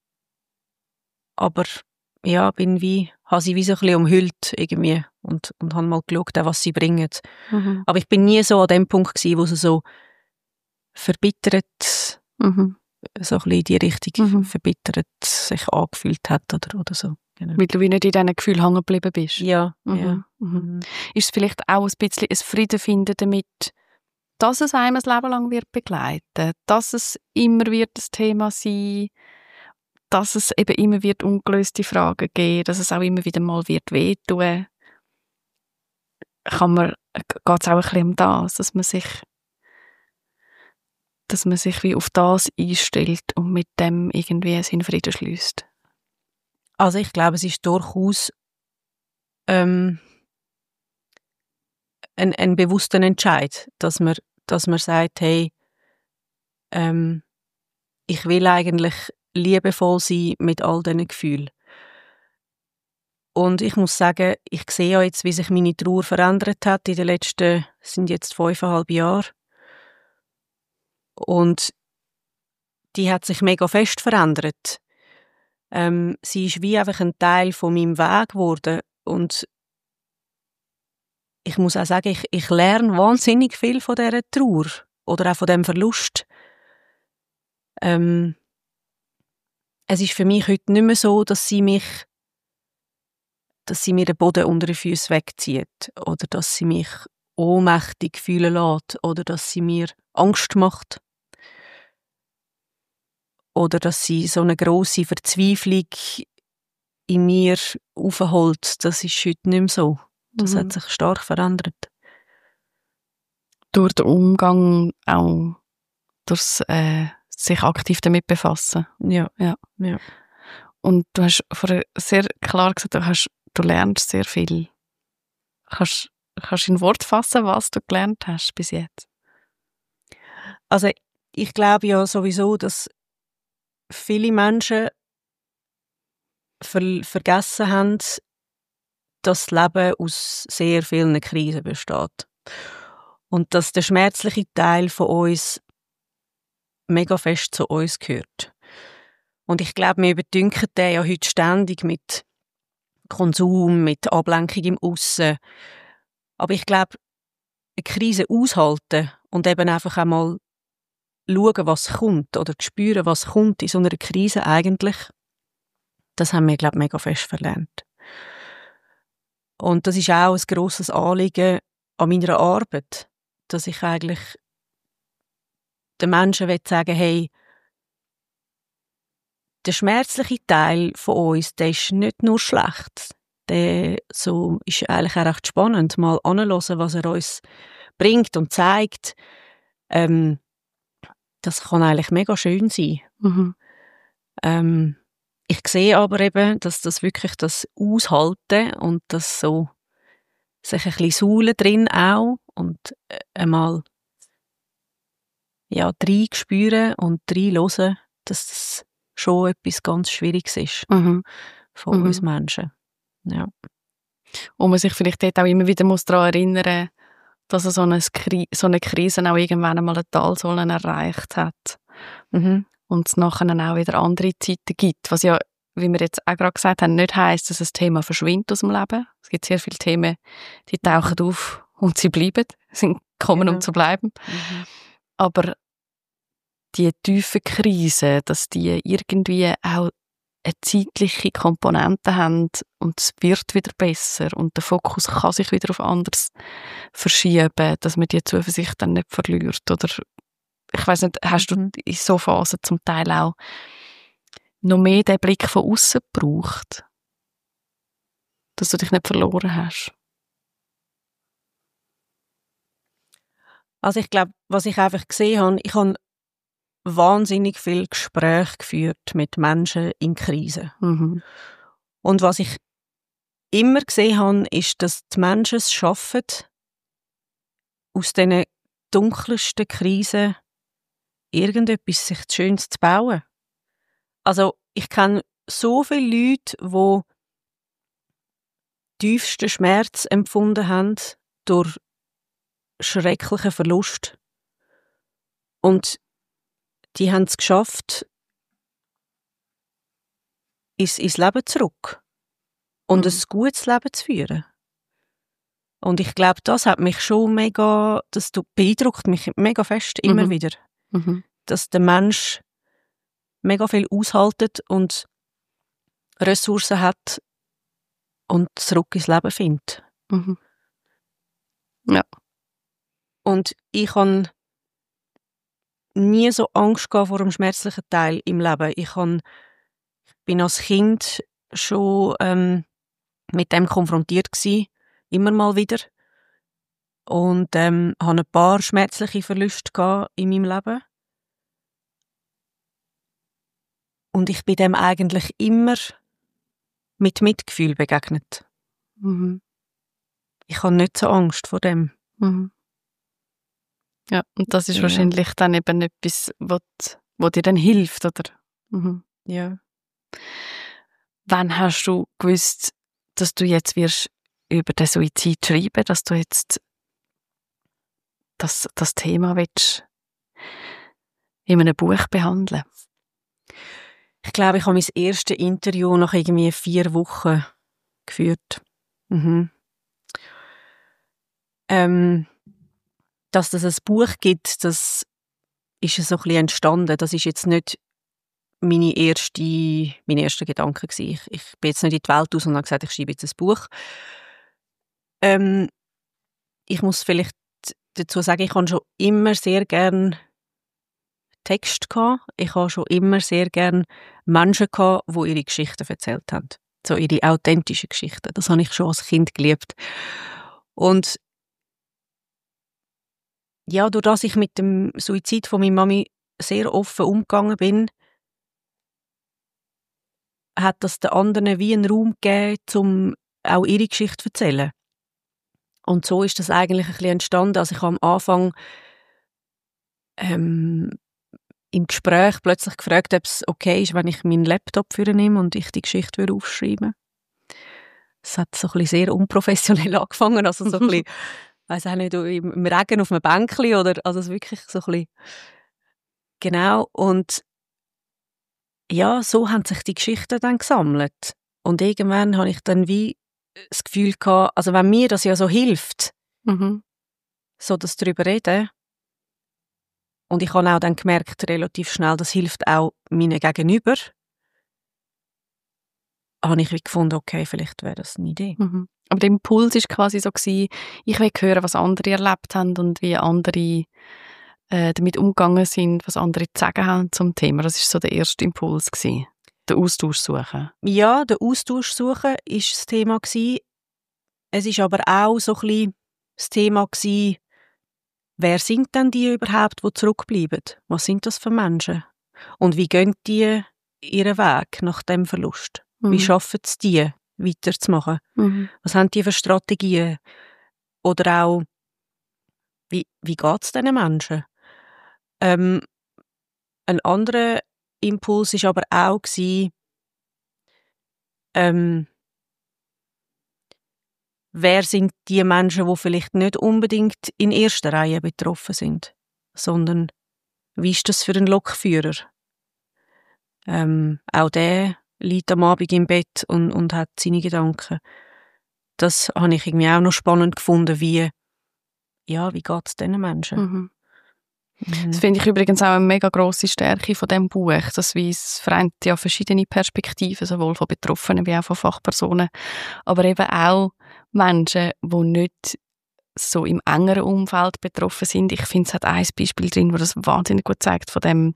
aber ja, habe sie wie so ein bisschen umhüllt irgendwie und habe mal geschaut, was sie bringen. Mhm. Aber ich bin nie so an dem Punkt gsi, wo sie so verbittert, Mhm. so ein bisschen in die Richtung Mhm. verbittert sich angefühlt hat oder so. Genau. Weil du wie nicht in diesen Gefühlen hängen geblieben bist. Ja, Mhm. ja. Mhm. Mhm. Ist es vielleicht auch ein bisschen ein Frieden finden damit, dass es einem ein Leben lang wird begleiten, dass es immer wird das Thema sein, dass es eben immer wird ungelöste Fragen geben, dass es auch immer wieder mal wird wehtun. Geht es auch ein bisschen um das, dass man sich wie auf das einstellt und mit dem irgendwie seinen Frieden schließt. Also ich glaube, es ist durchaus ein bewusster Entscheid, dass man sagt, hey, ich will eigentlich liebevoll sein mit all diesen Gefühlen. Und ich muss sagen, ich sehe ja jetzt, wie sich meine Trauer verändert hat in den letzten, sind jetzt 5,5 Jahre. Und die hat sich mega fest verändert. Sie ist wie einfach ein Teil von meinem Weg geworden. Und ich muss auch sagen, ich lerne wahnsinnig viel von dieser Trauer oder auch von dem Verlust. Es ist für mich heute nicht mehr so, dass sie mir den Boden unter den Füßen wegzieht oder dass sie mich ohnmächtig fühlen lässt oder dass sie mir Angst macht oder dass sie so eine grosse Verzweiflung in mir aufholt. Das ist heute nicht mehr so. Das hat sich stark verändert. Durch den Umgang auch, durch sich aktiv damit befassen. Ja. Und du hast vorher sehr klar gesagt, du lernst sehr viel. Kannst du in Wort fassen, was du gelernt hast bis jetzt? Also ich glaube ja sowieso, dass viele Menschen vergessen haben, dass das Leben aus sehr vielen Krisen besteht. Und dass der schmerzliche Teil von uns mega fest zu uns gehört. Und ich glaube, wir überdünken den ja heute ständig mit Konsum, mit Ablenkung im Aussen. Aber ich glaube, eine Krise aushalten und eben einfach einmal schauen, was kommt oder spüren, was kommt in so einer Krise eigentlich, das haben wir, glaube ich, mega fest verlernt. Und das ist auch ein grosses Anliegen an meiner Arbeit, dass ich eigentlich den Menschen sagen will, hey, der schmerzliche Teil von uns, der ist nicht nur schlecht. Der ist eigentlich auch recht spannend, mal anzuhören, was er uns bringt und zeigt. Das kann eigentlich mega schön sein. Mhm. Ich sehe aber eben, dass das wirklich das Aushalten und das so sich ein bisschen saulen drin auch und einmal reinspüren und reinhören, dass das schon etwas ganz Schwieriges ist von uns Menschen. Ja. Und man sich vielleicht dort auch immer wieder daran erinnern muss, dass so eine Krise auch irgendwann einmal eine Talsohle erreicht hat. Und es nachher auch wieder andere Zeiten gibt. Was ja, wie wir jetzt auch gerade gesagt haben, nicht heisst, dass ein Thema verschwindet aus dem Leben. Es gibt sehr viele Themen, die tauchen auf und sie bleiben, sind gekommen, um zu bleiben. Aber die tiefen Krisen, dass die irgendwie auch eine zeitliche Komponente haben und es wird wieder besser und der Fokus kann sich wieder auf anderes verschieben, dass man die Zuversicht dann nicht verliert. Oder ich weiss nicht, hast du in so Phasen zum Teil auch noch mehr den Blick von außen gebraucht, dass du dich nicht verloren hast? Also ich glaube, was ich einfach gesehen habe, ich habe wahnsinnig viel Gespräche geführt mit Menschen in Krisen. Und was ich immer gesehen habe, ist, dass die Menschen es schaffen, aus diesen dunkelsten Krisen irgendetwas sich Schönes zu bauen. Also ich kenne so viele Leute, die tiefsten Schmerz empfunden haben durch schrecklichen Verlust. Und die haben es geschafft, ins Leben zurück und ein gutes Leben zu führen. Und ich glaube, das hat mich schon mega, das beeindruckt mich mega fest, immer wieder. Dass der Mensch mega viel aushaltet und Ressourcen hat und zurück ins Leben findet. Ja. Und ich habe nie so Angst gehabt vor dem schmerzlichen Teil im Leben. Ich bin als Kind schon mit dem konfrontiert gewesen, immer mal wieder. Und habe ein paar schmerzliche Verluste gehabt in meinem Leben. Und ich bin dem eigentlich immer mit Mitgefühl begegnet. Ich habe nicht so Angst vor dem. Ja, und das ist wahrscheinlich dann eben etwas, was dir dann hilft, oder? Ja. Wann hast du gewusst, dass du jetzt wirst über den Suizid schreiben, dass du jetzt das Thema willst in einem Buch behandeln? Ich glaube, ich habe mein erstes Interview nach irgendwie 4 Wochen geführt. Dass es ein Buch gibt, das ist so ein bisschen entstanden. Das ist jetzt nicht mein erster Gedanke gewesen. Ich bin jetzt nicht in die Welt aus und habe gesagt, ich schreibe jetzt ein Buch. Ich muss vielleicht dazu sagen, ich habe schon immer sehr gern Text gehabt. Ich habe schon immer sehr gern Menschen gehabt, die ihre Geschichten erzählt haben. So ihre authentischen Geschichten. Das habe ich schon als Kind geliebt. Und ja, durch das ich mit dem Suizid von meiner Mami sehr offen umgegangen bin, hat das den anderen wie einen Raum gegeben, um auch ihre Geschichte zu erzählen. Und so ist das eigentlich ein bisschen entstanden. Also ich habe am Anfang im Gespräch plötzlich gefragt, ob es okay ist, wenn ich meinen Laptop nehme und ich die Geschichte aufschreiben würde. Es hat so ein bisschen sehr unprofessionell angefangen, also so ein bisschen, weiss auch nicht, im Regen auf einem Bänkli oder, also wirklich so ein bisschen, genau. Und ja, so haben sich die Geschichten dann gesammelt. Und irgendwann habe ich dann wie das Gefühl gehabt, also wenn mir das ja so hilft, so das darüber reden. Und ich habe auch dann gemerkt, relativ schnell, das hilft auch meinen Gegenüber. Habe ich wie gefunden, okay, vielleicht wäre das eine Idee. Aber der Impuls war quasi so, ich will hören, was andere erlebt haben und wie andere damit umgegangen sind, was andere zu sagen haben zum Thema. Das war so der erste Impuls gewesen. Den Austausch suchen. Ja, den Austausch suchen war das Thema gewesen. Es war aber auch so ein bisschen das Thema gewesen, wer sind denn die überhaupt, die zurückbleiben? Was sind das für Menschen? Und wie gehen die ihren Weg nach dem Verlust? Wie schaffen es die, weiterzumachen? Was haben die für Strategien? Oder auch, wie geht es diesen Menschen? Ein anderer Impuls war aber auch, wer sind die Menschen, die vielleicht nicht unbedingt in erster Reihe betroffen sind, sondern wie ist das für einen Lokführer? Auch der liegt am Abend im Bett und hat seine Gedanken. Das habe ich irgendwie auch noch spannend gefunden, wie geht es diesen Menschen? Das finde ich übrigens auch eine mega grosse Stärke von diesem Buch. Das vereint ja verschiedene Perspektiven, sowohl von Betroffenen wie auch von Fachpersonen, aber eben auch Menschen, die nicht so im engeren Umfeld betroffen sind. Ich finde, es hat ein Beispiel drin, das das wahnsinnig gut zeigt, von dem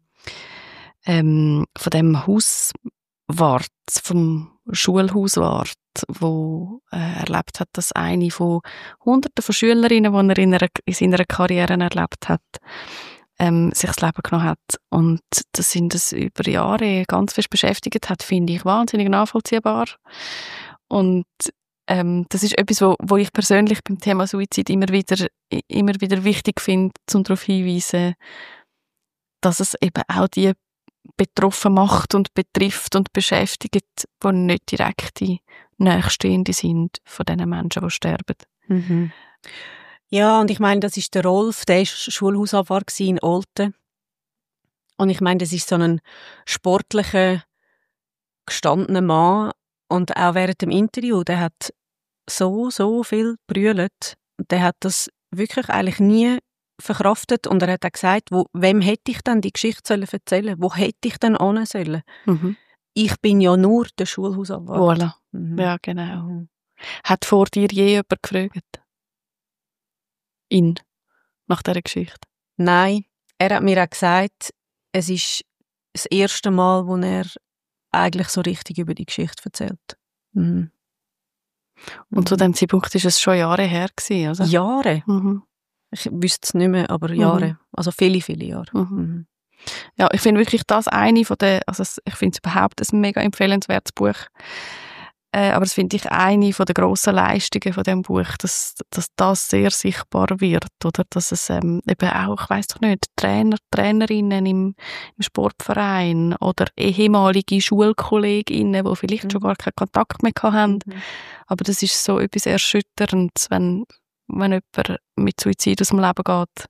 Hauswart, vom Schulhauswart, wo erlebt hat, dass eine von Hunderten von Schülerinnen, die er in seiner Karriere erlebt hat, sich das Leben genommen hat. Und dass ihn das über Jahre ganz fest beschäftigt hat, finde ich wahnsinnig nachvollziehbar. Und das ist etwas, wo ich persönlich beim Thema Suizid immer wieder wichtig finde, um darauf hinzuweisen, dass es eben auch die betroffen macht und betrifft und beschäftigt, die nicht direkte Nächstehende sind von diesen Menschen, die sterben. Mhm. Ja, und ich meine, das ist der Rolf, der war Schulhausabwart in Olten. Und ich meine, das ist so ein sportlicher, gestandener Mann. Und auch während dem Interview, der hat so viel brüllt. Der hat das wirklich eigentlich nie verkraftet. Und er hat auch gesagt, wem hätte ich denn die Geschichte erzählen sollen? Wo hätte ich denn hin sollen? Mhm. Ich bin ja nur der Schulhausabwart. Voilà. Mhm. Ja, genau. Mhm. Hat vor dir je jemand gefragt? Ihn? Nach dieser Geschichte? Nein, er hat mir auch gesagt, es ist das erste Mal, wo er eigentlich so richtig über die Geschichte erzählt. Mhm. Und zu dem Zeitpunkt war es schon Jahre her gewesen, oder? Jahre? Mhm. Ich wüsste es nicht mehr, aber Jahre. Mhm. Also viele Jahre. Mhm. Mhm. Ja, ich finde wirklich das eine von den, also ich finde es überhaupt ein mega empfehlenswertes Buch. Aber das finde ich eine von der grossen Leistungen von dem Buch, dass das sehr sichtbar wird, oder? Dass es eben auch, ich weiss doch nicht, Trainerinnen im Sportverein oder ehemalige Schulkolleginnen, die vielleicht schon gar keinen Kontakt mehr haben. Mhm. Aber das ist so etwas Erschütterndes, wenn jemand mit Suizid aus dem Leben geht.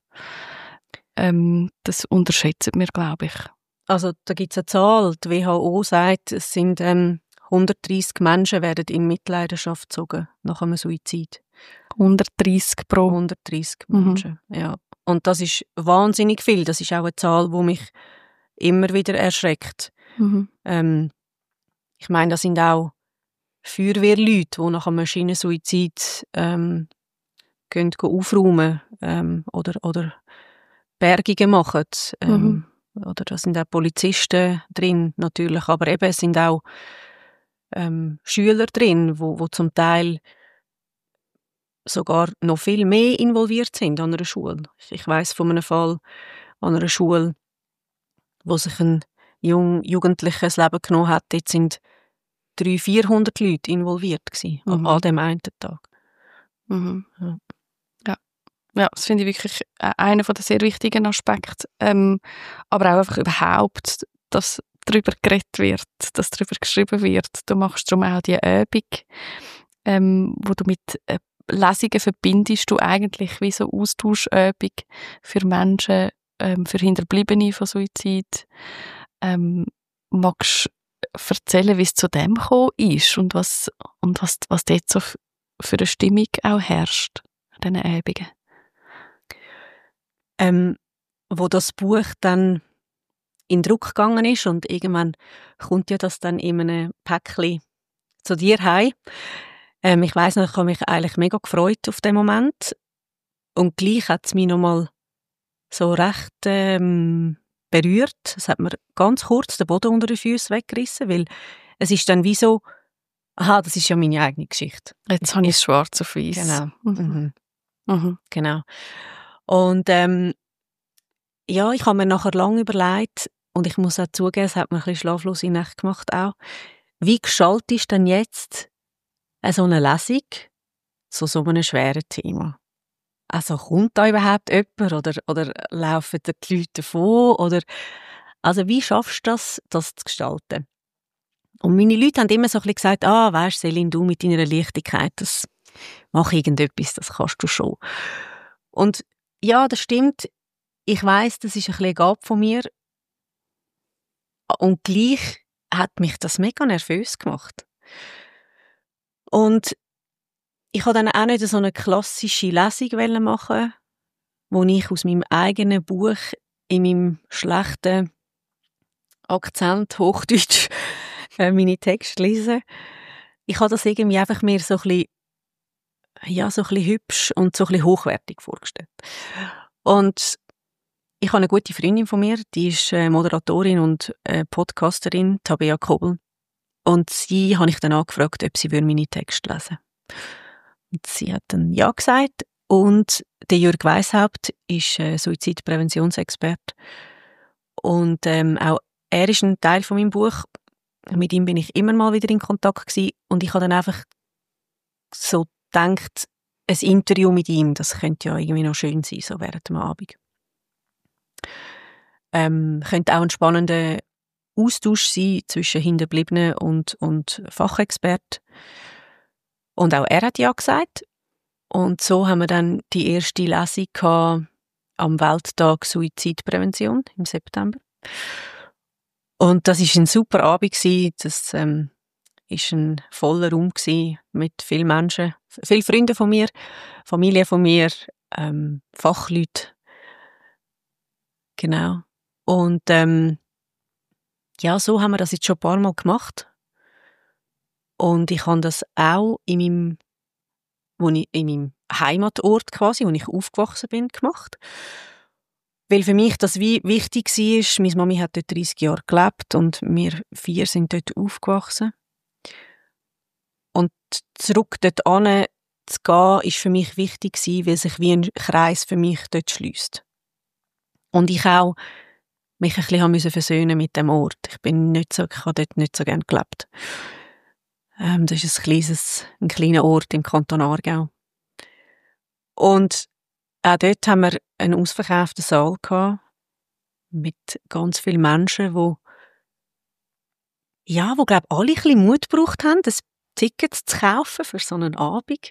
Das unterschätzen wir, glaube ich. Also da gibt es eine Zahl, die WHO sagt, es sind 130 Menschen werden in Mitleidenschaft gezogen nach einem Suizid. 130 pro. 130 Menschen, ja. Und das ist wahnsinnig viel. Das ist auch eine Zahl, die mich immer wieder erschreckt. Mhm. Ich meine, das sind auch Feuerwehrleute, die nach einem Maschinensuizid gehen aufräumen oder Bergungen machen. Oder da sind auch Polizisten drin, natürlich. Aber eben, es sind auch Schüler drin, wo zum Teil sogar noch viel mehr involviert sind an einer Schule. Ich weiss von einem Fall an einer Schule, wo sich ein Jugendlicher das Leben genommen hat. Dort sind 300-400 Leute involviert gewesen, an dem einen Tag. Mhm. Ja. Ja, das finde ich wirklich einer der sehr wichtigen Aspekte. Aber auch einfach überhaupt, dass darüber geredet wird, dass darüber geschrieben wird. Du machst darum auch die Übung, wo du mit Lesungen verbindest, du eigentlich wie so Austauschübung für Menschen, für Hinterbliebene von Suizid. Magst du erzählen, wie es zu dem gekommen ist und was dort so für eine Stimmung auch herrscht an diesen Übungen? Wo das Buch dann in Druck gegangen ist und irgendwann kommt ja das dann in einem Päckchen zu dir heim. Ich weiss noch, ich habe mich eigentlich mega gefreut auf den Moment und gleich hat es mich nochmal so recht berührt. Es hat mir ganz kurz den Boden unter den Füßen weggerissen, weil es ist dann wie so, aha, das ist ja meine eigene Geschichte. Jetzt habe ich es schwarz auf weiß. Genau. Mhm. Mhm. Genau. Und ja, ich habe mir nachher lange überlegt, und ich muss auch zugeben, es hat mir ein bisschen schlaflose Nächte gemacht auch. Wie gestaltest du denn jetzt so eine Lesung zu so einem schweren Thema? Also kommt da überhaupt jemand oder laufen die Leute davon? Also wie schaffst du das zu gestalten? Und meine Leute haben immer so ein bisschen gesagt, weisst Céline, du mit deiner Leichtigkeit, das mach irgendetwas, das kannst du schon. Und ja, das stimmt. Ich weiss, das ist ein bisschen Gabe von mir. Und gleich hat mich das mega nervös gemacht. Und ich wollte dann auch nicht so eine klassische Lesung machen, wo ich aus meinem eigenen Buch in meinem schlechten Akzent Hochdeutsch meine Texte lese. Ich habe das irgendwie einfach mir so ein bisschen hübsch und so ein bisschen hochwertig vorgestellt. Und ich habe eine gute Freundin von mir, die ist Moderatorin und Podcasterin, Tabea Kobel. Und sie habe ich dann angefragt, ob sie meine Texte lesen würde. Und sie hat dann ja gesagt. Und der Jürg Weishaupt ist Suizidpräventionsexperte. Und auch er ist ein Teil von meinem Buch. Mit ihm bin ich immer mal wieder in Kontakt gewesen. Und ich habe dann einfach so gedacht, ein Interview mit ihm, das könnte ja irgendwie noch schön sein, so während dem Abend. Könnte auch ein spannender Austausch sein zwischen Hinterbliebenen und Fachexperten. Und auch er hat ja gesagt. Und so haben wir dann die erste Lesung gehabt am Welttag Suizidprävention im September. Und das ist ein super Abend gewesen. Das ist ein voller Raum gewesen mit vielen Menschen, vielen Freunden von mir, Familie von mir, Fachleute. Genau. Und ja, so haben wir das jetzt schon ein paar Mal gemacht. Und ich habe das auch in meinem Heimatort quasi, wo ich aufgewachsen bin, gemacht. Weil für mich das wie wichtig war, meine Mami hat dort 30 Jahre gelebt und wir 4 sind dort aufgewachsen. Und zurück dort hin zu gehen, war für mich wichtig gewesen, weil sich wie ein Kreis für mich dort schliesst. Und ich auch mich ein bisschen versöhnen mit dem Ort. Ich habe dort nicht so gerne gelebt. Das ist ein kleiner Ort im Kanton Aargau. Und auch dort haben wir einen ausverkauften Saal gehabt, mit ganz vielen Menschen, wo glaube alle ein bisschen Mut gebraucht haben, das Ticket zu kaufen für so einen Abend.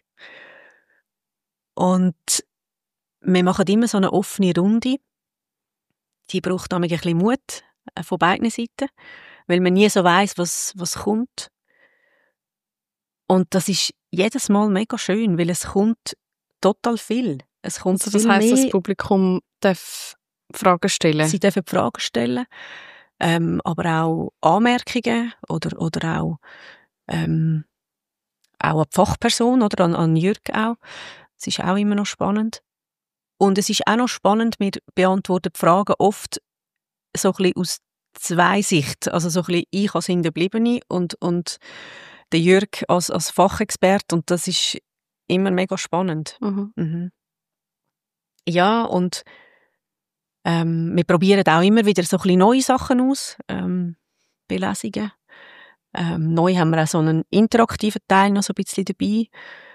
Und wir machen immer so eine offene Runde. Die braucht ein bisschen Mut von beiden Seiten, weil man nie so weiss, was kommt. Und das ist jedes Mal mega schön, weil es kommt total viel. Es kommt also das heisst, das Publikum darf Fragen stellen? Sie dürfen Fragen stellen, aber auch Anmerkungen oder auch an die Fachperson oder an Jürg auch. Das ist auch immer noch spannend. Und es ist auch noch spannend, wir beantworten die Fragen oft so ein bisschen aus 2 Sichten. Also so ein bisschen ich als Hinterbliebene und der Jürg als Fachexperte. Und das ist immer mega spannend. Mhm. Mhm. Ja, und wir probieren auch immer wieder so ein bisschen neue Sachen aus, bei Lesungen. Neu haben wir auch so einen interaktiven Teil noch so ein bisschen dabei,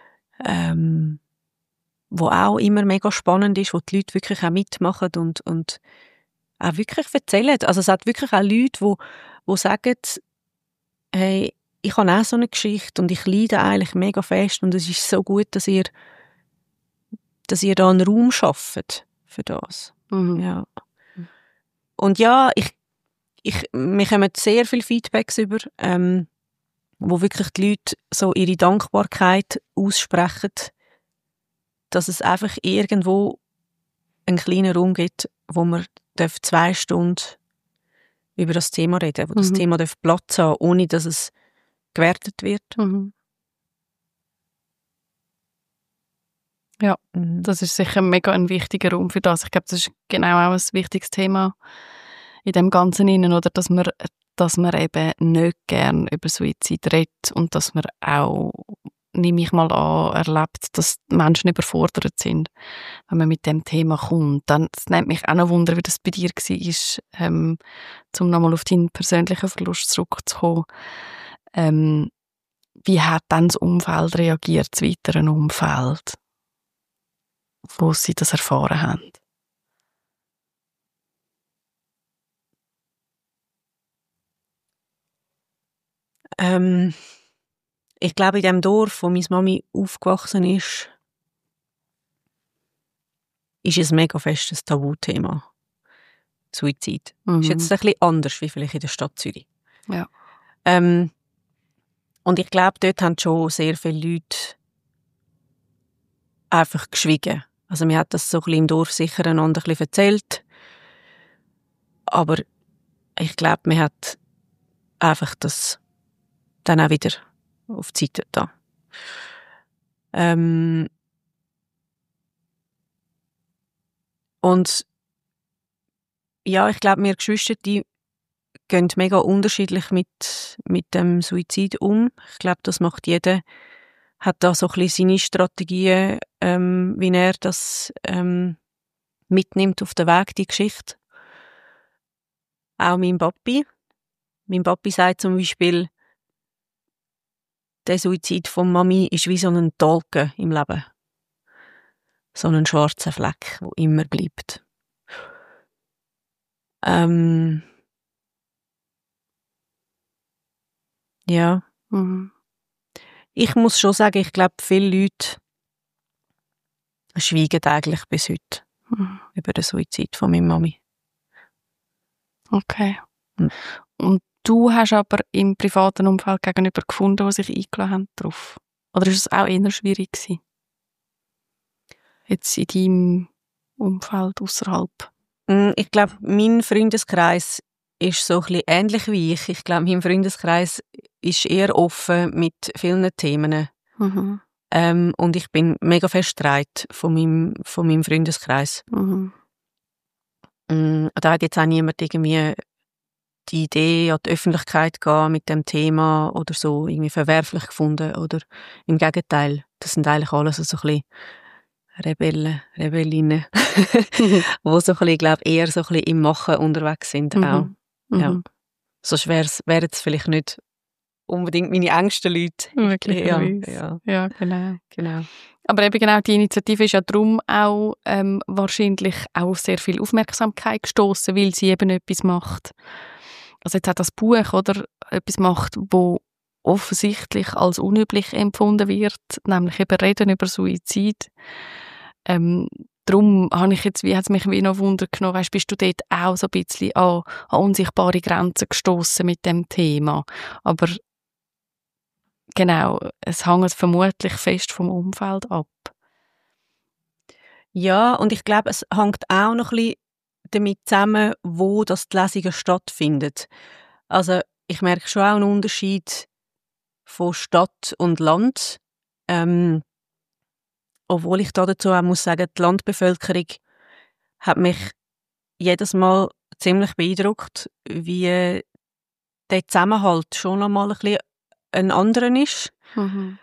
wo auch immer mega spannend ist, wo die Leute wirklich auch mitmachen und auch wirklich erzählen. Also es hat wirklich auch Leute, die sagen, hey, ich habe auch so eine Geschichte und ich leide eigentlich mega fest und es ist so gut, dass ihr da einen Raum schafft für das. Mhm. Ja. Und ja, wir kommen sehr viele Feedbacks über, wo wirklich die Leute so ihre Dankbarkeit aussprechen, dass es einfach irgendwo einen kleinen Raum gibt, wo man 2 Stunden über das Thema reden, wo das Thema Platz haben, ohne dass es gewertet wird. Mhm. Ja, das ist sicher mega ein wichtiger Raum für das. Ich glaube, das ist genau auch ein wichtiges Thema in dem Ganzen innen, oder dass man eben nicht gern über Suizid redet und dass man auch, nehme ich mal an, erlebt, dass die Menschen überfordert sind, wenn man mit dem Thema kommt. Dann, es nimmt mich auch noch Wunder, wie das bei dir war, um nochmal auf deinen persönlichen Verlust zurückzukommen. Wie hat dann das Umfeld reagiert, das weitere Umfeld, wo sie das erfahren haben? Ich glaube, in dem Dorf, wo meine Mami aufgewachsen ist es ein mega festes Tabuthema. Suizid. Ist jetzt ein bisschen anders, wie vielleicht in der Stadt Zürich. Ja. Und ich glaube, dort haben schon sehr viele Leute einfach geschwiegen. Also mir hat das so ein bisschen im Dorf sicher einander ein bisschen erzählt. Aber ich glaube, man hat einfach das dann auch wieder auf die Seite da. Und ja, ich glaube, wir Geschwister, die gehen mega unterschiedlich mit dem Suizid um. Ich glaube, das macht jeder, hat da so ein bisschen seine Strategien, wie er das mitnimmt auf den Weg, die Geschichte. Auch mein Papi. Mein Papi sagt zum Beispiel, der Suizid von Mami ist wie so ein Dolken im Leben. So ein schwarzer Fleck, der immer bleibt. Ja. Mhm. Ich muss schon sagen, ich glaube, viele Leute schweigen eigentlich bis heute über den Suizid von meiner Mami. Okay. Mhm. Und du hast aber im privaten Umfeld gegenüber gefunden, die sich eingeladen haben darauf? Oder ist es auch eher schwierig gewesen? Jetzt in deinem Umfeld außerhalb? Ich glaube, mein Freundeskreis ist so ein bisschen ähnlich wie ich. Ich glaube, mein Freundeskreis ist eher offen mit vielen Themen. Mhm. Und ich bin mega verstrahlt von meinem Freundeskreis. Mhm. Da hat jetzt auch niemand irgendwie die Idee an die Öffentlichkeit gehen mit dem Thema oder so irgendwie verwerflich gefunden. Oder im Gegenteil, das sind eigentlich alles so ein bisschen Rebellinnen, Mhm. wo so ein bisschen, glaube eher so ein bisschen im Machen unterwegs sind. Auch. Mhm. Ja. Mhm. Sonst wären es vielleicht nicht unbedingt meine engsten Leute. Möglicherweise. Ja, Genau. Aber eben genau, die Initiative ist ja darum auch wahrscheinlich auch auf sehr viel Aufmerksamkeit gestoßen, weil sie eben etwas macht. Also jetzt hat das Buch oder etwas macht, wo offensichtlich als unüblich empfunden wird, nämlich eben Reden über Suizid. Darum habe ich jetzt, hat's mich wie noch Wunder genommen, weißt, bist du dort auch so ein bisschen an unsichtbare Grenzen gestoßen mit dem Thema? Aber genau, es hängt vermutlich fest vom Umfeld ab. Ja, und ich glaube, es hängt auch noch ein bisschen damit zusammen, wo die Lesungen stattfinden. Also ich merke schon auch einen Unterschied von Stadt und Land. Obwohl ich da dazu auch muss sagen, die Landbevölkerung hat mich jedes Mal ziemlich beeindruckt, wie der Zusammenhalt schon einmal ein bisschen ein anderer ist. Mhm.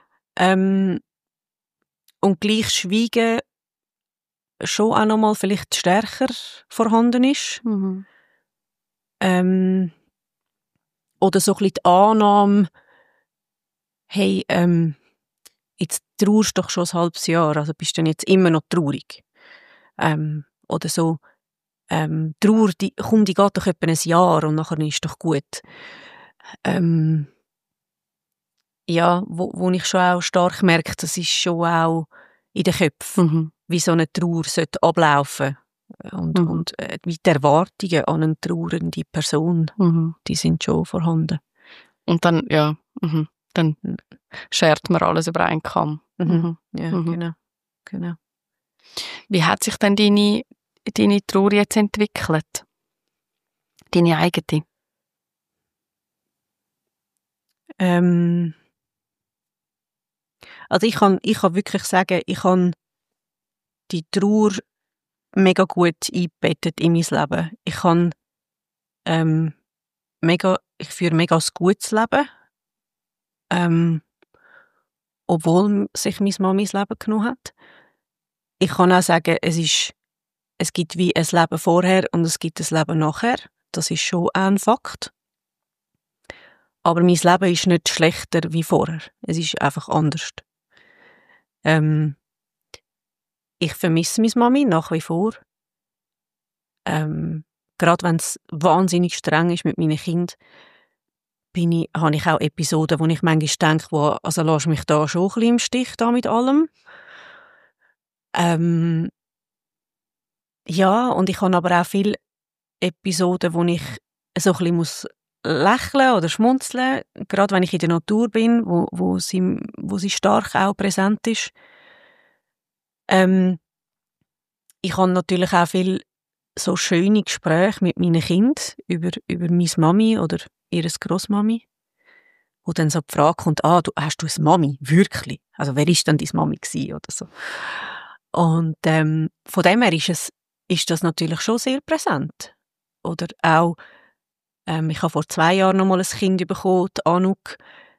Und gleich Schweigen schon auch noch mal vielleicht stärker vorhanden ist. Mhm. Oder so ein bisschen die Annahme, hey, jetzt trauerst du doch schon ein halbes Jahr, also bist du denn jetzt immer noch traurig? Oder so, Trauer, die geht doch etwa ein Jahr und nachher ist doch gut. Ja, wo ich schon auch stark merke, das ist schon auch in den Köpfen, Mhm. wie so eine Trauer sollte ablaufen. Und wie die Erwartungen an eine trauernde Person, die sind schon vorhanden. Und dann, ja, dann schert man alles über einen Kamm. Ja, genau. Wie hat sich denn deine Trauer jetzt entwickelt? Deine eigene? Also ich kann wirklich sagen, ich habe die Trauer mega gut eingebettet in mein Leben. Ich führe mega ein gutes Leben, obwohl sich meine Mama mein Leben genommen hat. Ich kann auch sagen, es gibt wie ein Leben vorher und es gibt ein Leben nachher. Das ist schon ein Fakt. Aber mein Leben ist nicht schlechter wie vorher. Es ist einfach anders. Ich vermisse meine Mami nach wie vor. Gerade wenn es wahnsinnig streng ist mit meinen Kindern, habe ich auch Episoden, wo ich manchmal denke, also lass mich da schon ein bisschen im Stich da mit allem. Ja, und ich habe aber auch viele Episoden, wo ich so ein bisschen muss lächeln oder schmunzeln, gerade wenn ich in der Natur bin, wo sie stark auch präsent ist. Ich habe natürlich auch viel so schöne Gespräche mit meinen Kindern über meine Mami oder ihre Grossmami, wo dann so die Frage kommt, hast du eine Mami? Wirklich? Also wer ist denn deine Mami gewesen? Oder so. Und von dem her ist das natürlich schon sehr präsent. Oder auch, ich habe vor 2 Jahren noch mal ein Kind bekommen, die Anouk,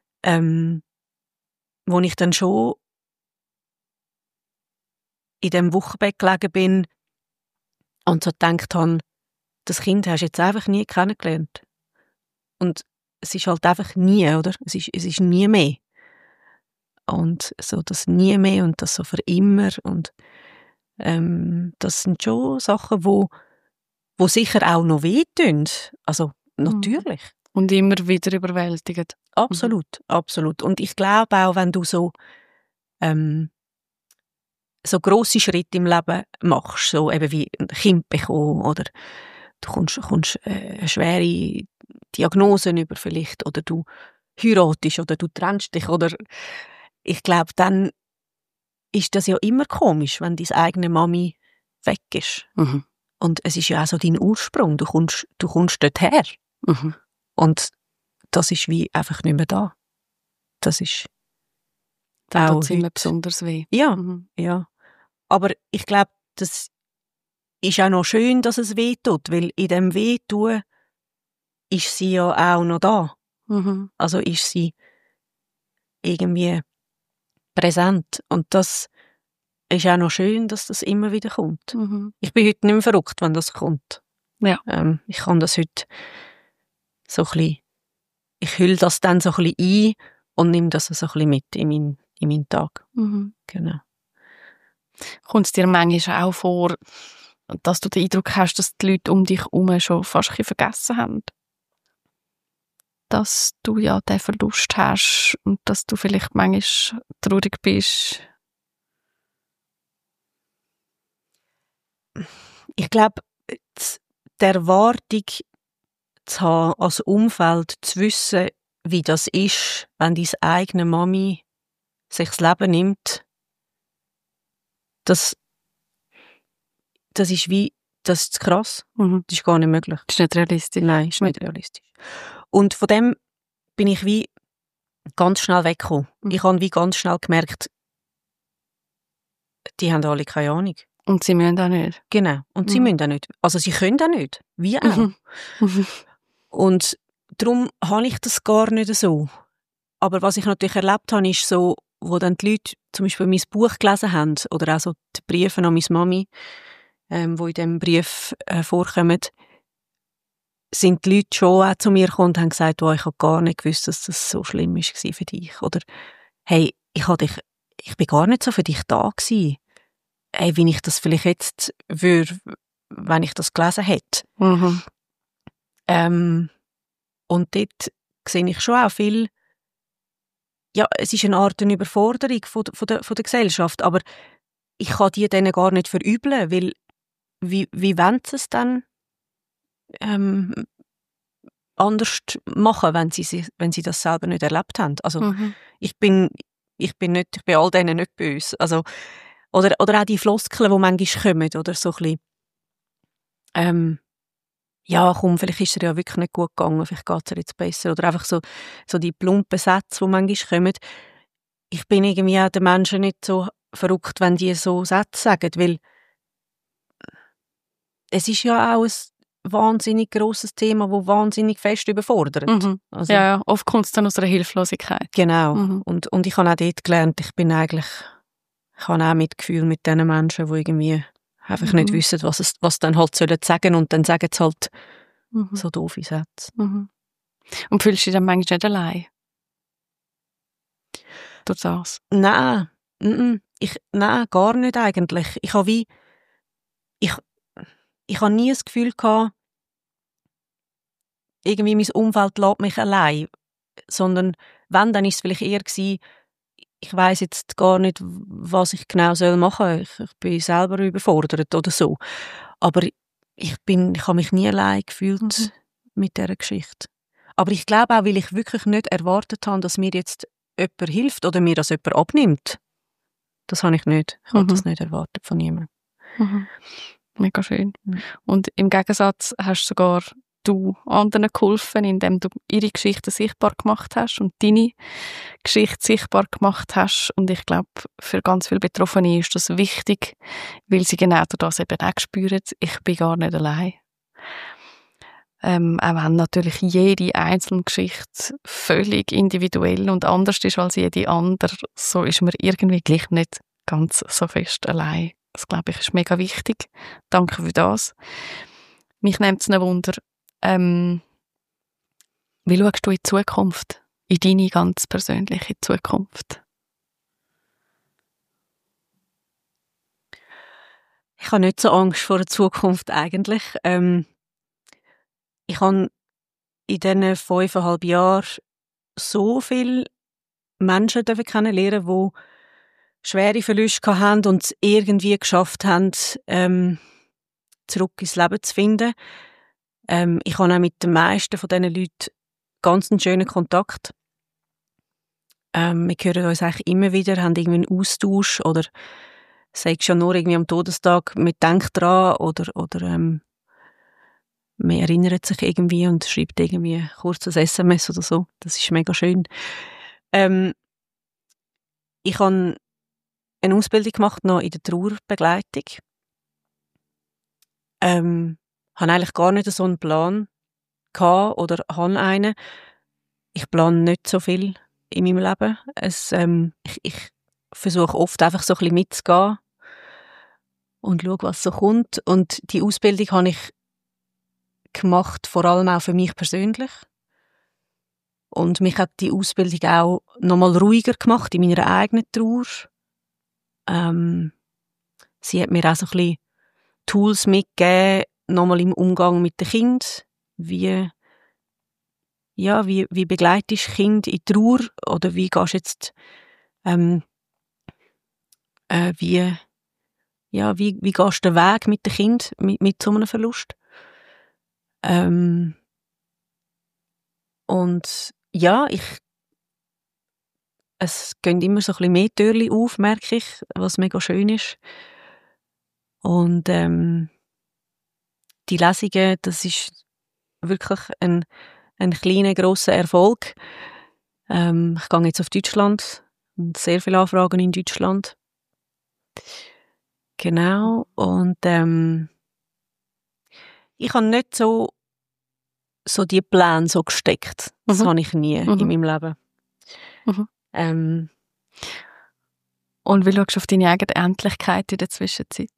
wo ich dann schon in dem Wochenbett gelegen bin und so gedacht habe, das Kind hast du jetzt einfach nie kennengelernt. Und es ist halt einfach nie, oder? Es ist nie mehr. Und so das nie mehr und das so für immer. Und das sind schon Sachen, wo wo sicher auch noch wehtun. Also, natürlich. Und immer wieder überwältigend. Absolut, absolut. Und ich glaube auch, wenn du so grosse Schritte im Leben machst, so eben wie ein Kind bekommen oder du kommst schwere Diagnosen über vielleicht oder du heiratest oder du trennst dich oder ich glaube, dann ist das ja immer komisch, wenn deine eigene Mami weg ist. Mhm. Und es ist ja auch so dein Ursprung, du kommst dort her. Mhm. Und das ist wie einfach nicht mehr da. Das ist Da auch tut es immer heute besonders weh. Ja, Mhm. ja. Aber ich glaube, das ist auch noch schön, dass es weh tut, weil in dem Wehtun ist sie ja auch noch da. Mhm. Also ist sie irgendwie präsent. Und das ist auch noch schön, dass das immer wieder kommt. Mhm. Ich bin heute nicht mehr verrückt, wenn das kommt. Ja. Ich kann das heute so ein bisschen, ich hülle das dann so ein bisschen ein und nehme das so ein bisschen mit in meinen Tag. Mhm. Genau. Kommt es dir manchmal auch vor, dass du den Eindruck hast, dass die Leute um dich herum schon fast ein bisschen vergessen haben? Dass du ja den Verlust hast und dass du vielleicht manchmal traurig bist? Ich glaube, die Erwartung zu haben, als Umfeld zu wissen, wie das ist, wenn deine eigene Mami sich das Leben nimmt, das ist zu krass. Mhm. Das ist gar nicht möglich. Das ist nicht realistisch. Nein, ist nicht realistisch. Und von dem bin ich wie ganz schnell weggekommen. Mhm. Ich habe wie ganz schnell gemerkt, die haben alle keine Ahnung. Und sie müssen auch nicht. Genau. Und sie müssen auch nicht. Also sie können auch nicht. Wie auch. Mhm. Mhm. Und darum habe ich das gar nicht so. Aber was ich natürlich erlebt habe, ist so, wo dann die Leute zum Beispiel mein Buch gelesen haben oder auch so die Briefe an meine Mami, wo in diesem Brief vorkommen, sind die Leute schon auch zu mir gekommen und haben gesagt, oh, ich habe gar nicht gewusst, dass das so schlimm war für dich. Oder hey, ich bin gar nicht so für dich da gewesen. Hey, wie ich das vielleicht jetzt würde, wenn ich das gelesen hätte. Mhm. Und dort sehe ich schon auch viel, ja, es ist eine Art Überforderung von der Gesellschaft, aber ich kann die denen gar nicht verübeln, weil wie wollen sie es dann anders machen, wenn sie das selber nicht erlebt haben? Also ich bin all denen nicht böse. Also, oder auch die Floskeln, die manchmal kommen, oder so ein bisschen, ja, komm, vielleicht ist es ja wirklich nicht gut gegangen, vielleicht geht es ihr jetzt besser. Oder einfach so die plumpen Sätze, die manchmal kommen. Ich bin irgendwie auch den Menschen nicht so verrückt, wenn die so Sätze sagen, weil es ist ja auch ein wahnsinnig grosses Thema, das wahnsinnig fest überfordert. Mhm. Also, Ja, oft kommt es dann aus einer Hilflosigkeit. Genau. Mhm. Und ich habe auch dort gelernt, ich habe auch Mitgefühl mit diesen Menschen, die irgendwie einfach nicht wissen, was dann halt sagen sollen und dann sagen sie halt so doofe Sätze. Mhm. Und fühlst du dich dann manchmal nicht allein? Durch das? Nein, nein, gar nicht eigentlich. Ich habe nie das Gefühl gehabt, irgendwie mein Umfeld lässt mich allein, sondern wenn, dann ist es vielleicht eher gewesen, ich weiss jetzt gar nicht, was ich genau machen soll. Ich bin selber überfordert oder so. Aber ich habe mich nie allein gefühlt mit dieser Geschichte. Aber ich glaube auch, weil ich wirklich nicht erwartet habe, dass mir jetzt jemand hilft oder mir das jemand abnimmt. Das habe ich nicht. Ich habe das nicht erwartet von niemandem. Mhm. Mega schön. Und im Gegensatz hast sogar du anderen geholfen, indem du ihre Geschichten sichtbar gemacht hast und deine Geschichte sichtbar gemacht hast. Und ich glaube, für ganz viele Betroffene ist das wichtig, weil sie genau das eben auch spüren, ich bin gar nicht allein. Auch wenn natürlich jede einzelne Geschichte völlig individuell und anders ist als jede andere, so ist man irgendwie gleich nicht ganz so fest allein. Das, glaube ich, ist mega wichtig. Danke für das. Mich nimmt es ein Wunder, wie schaust du in die Zukunft? In deine ganz persönliche Zukunft? Ich habe nicht so Angst vor der Zukunft eigentlich. Ich habe in diesen 5,5 Jahren so viele Menschen kennenlernen, die schwere Verluste hatten und es irgendwie geschafft haben, zurück ins Leben zu finden. Ich habe auch mit den meisten von diesen Leuten ganz einen schönen Kontakt. Wir hören uns eigentlich immer wieder, haben irgendwie einen Austausch oder sei schon nur irgendwie am Todestag, man denkt dran oder man erinnert sich irgendwie und schreibt irgendwie ein kurzes SMS oder so. Das ist mega schön. Ich habe eine Ausbildung gemacht noch in der Trauerbegleitung. Habe eigentlich gar nicht so einen Plan gehabt oder habe einen. Ich plane nicht so viel in meinem Leben. Ich versuche oft einfach so ein bisschen mitzugehen und schaue, was so kommt. Und die Ausbildung habe ich gemacht, vor allem auch für mich persönlich. Und mich hat die Ausbildung auch nochmal ruhiger gemacht in meiner eigenen Trauer. Sie hat mir auch so ein bisschen Tools mitgegeben, nochmal im Umgang mit den Kindern. Wie begleitest du Kind in Trauer? Oder wie gehst du jetzt, wie gehst du den Weg mit dem Kind, mit so einem Verlust? Und ja, es gehen immer so ein bisschen mehr Türchen auf, merke ich, was mega schön ist. Und die Lesungen, das ist wirklich ein kleiner, grosser Erfolg. Ich gehe jetzt auf Deutschland und sehr viele Anfragen in Deutschland. Genau. Und ich habe nicht so die Pläne so gesteckt. Das habe ich nie in meinem Leben. Und wie schaust du auf deine eigene Endlichkeit in der Zwischenzeit?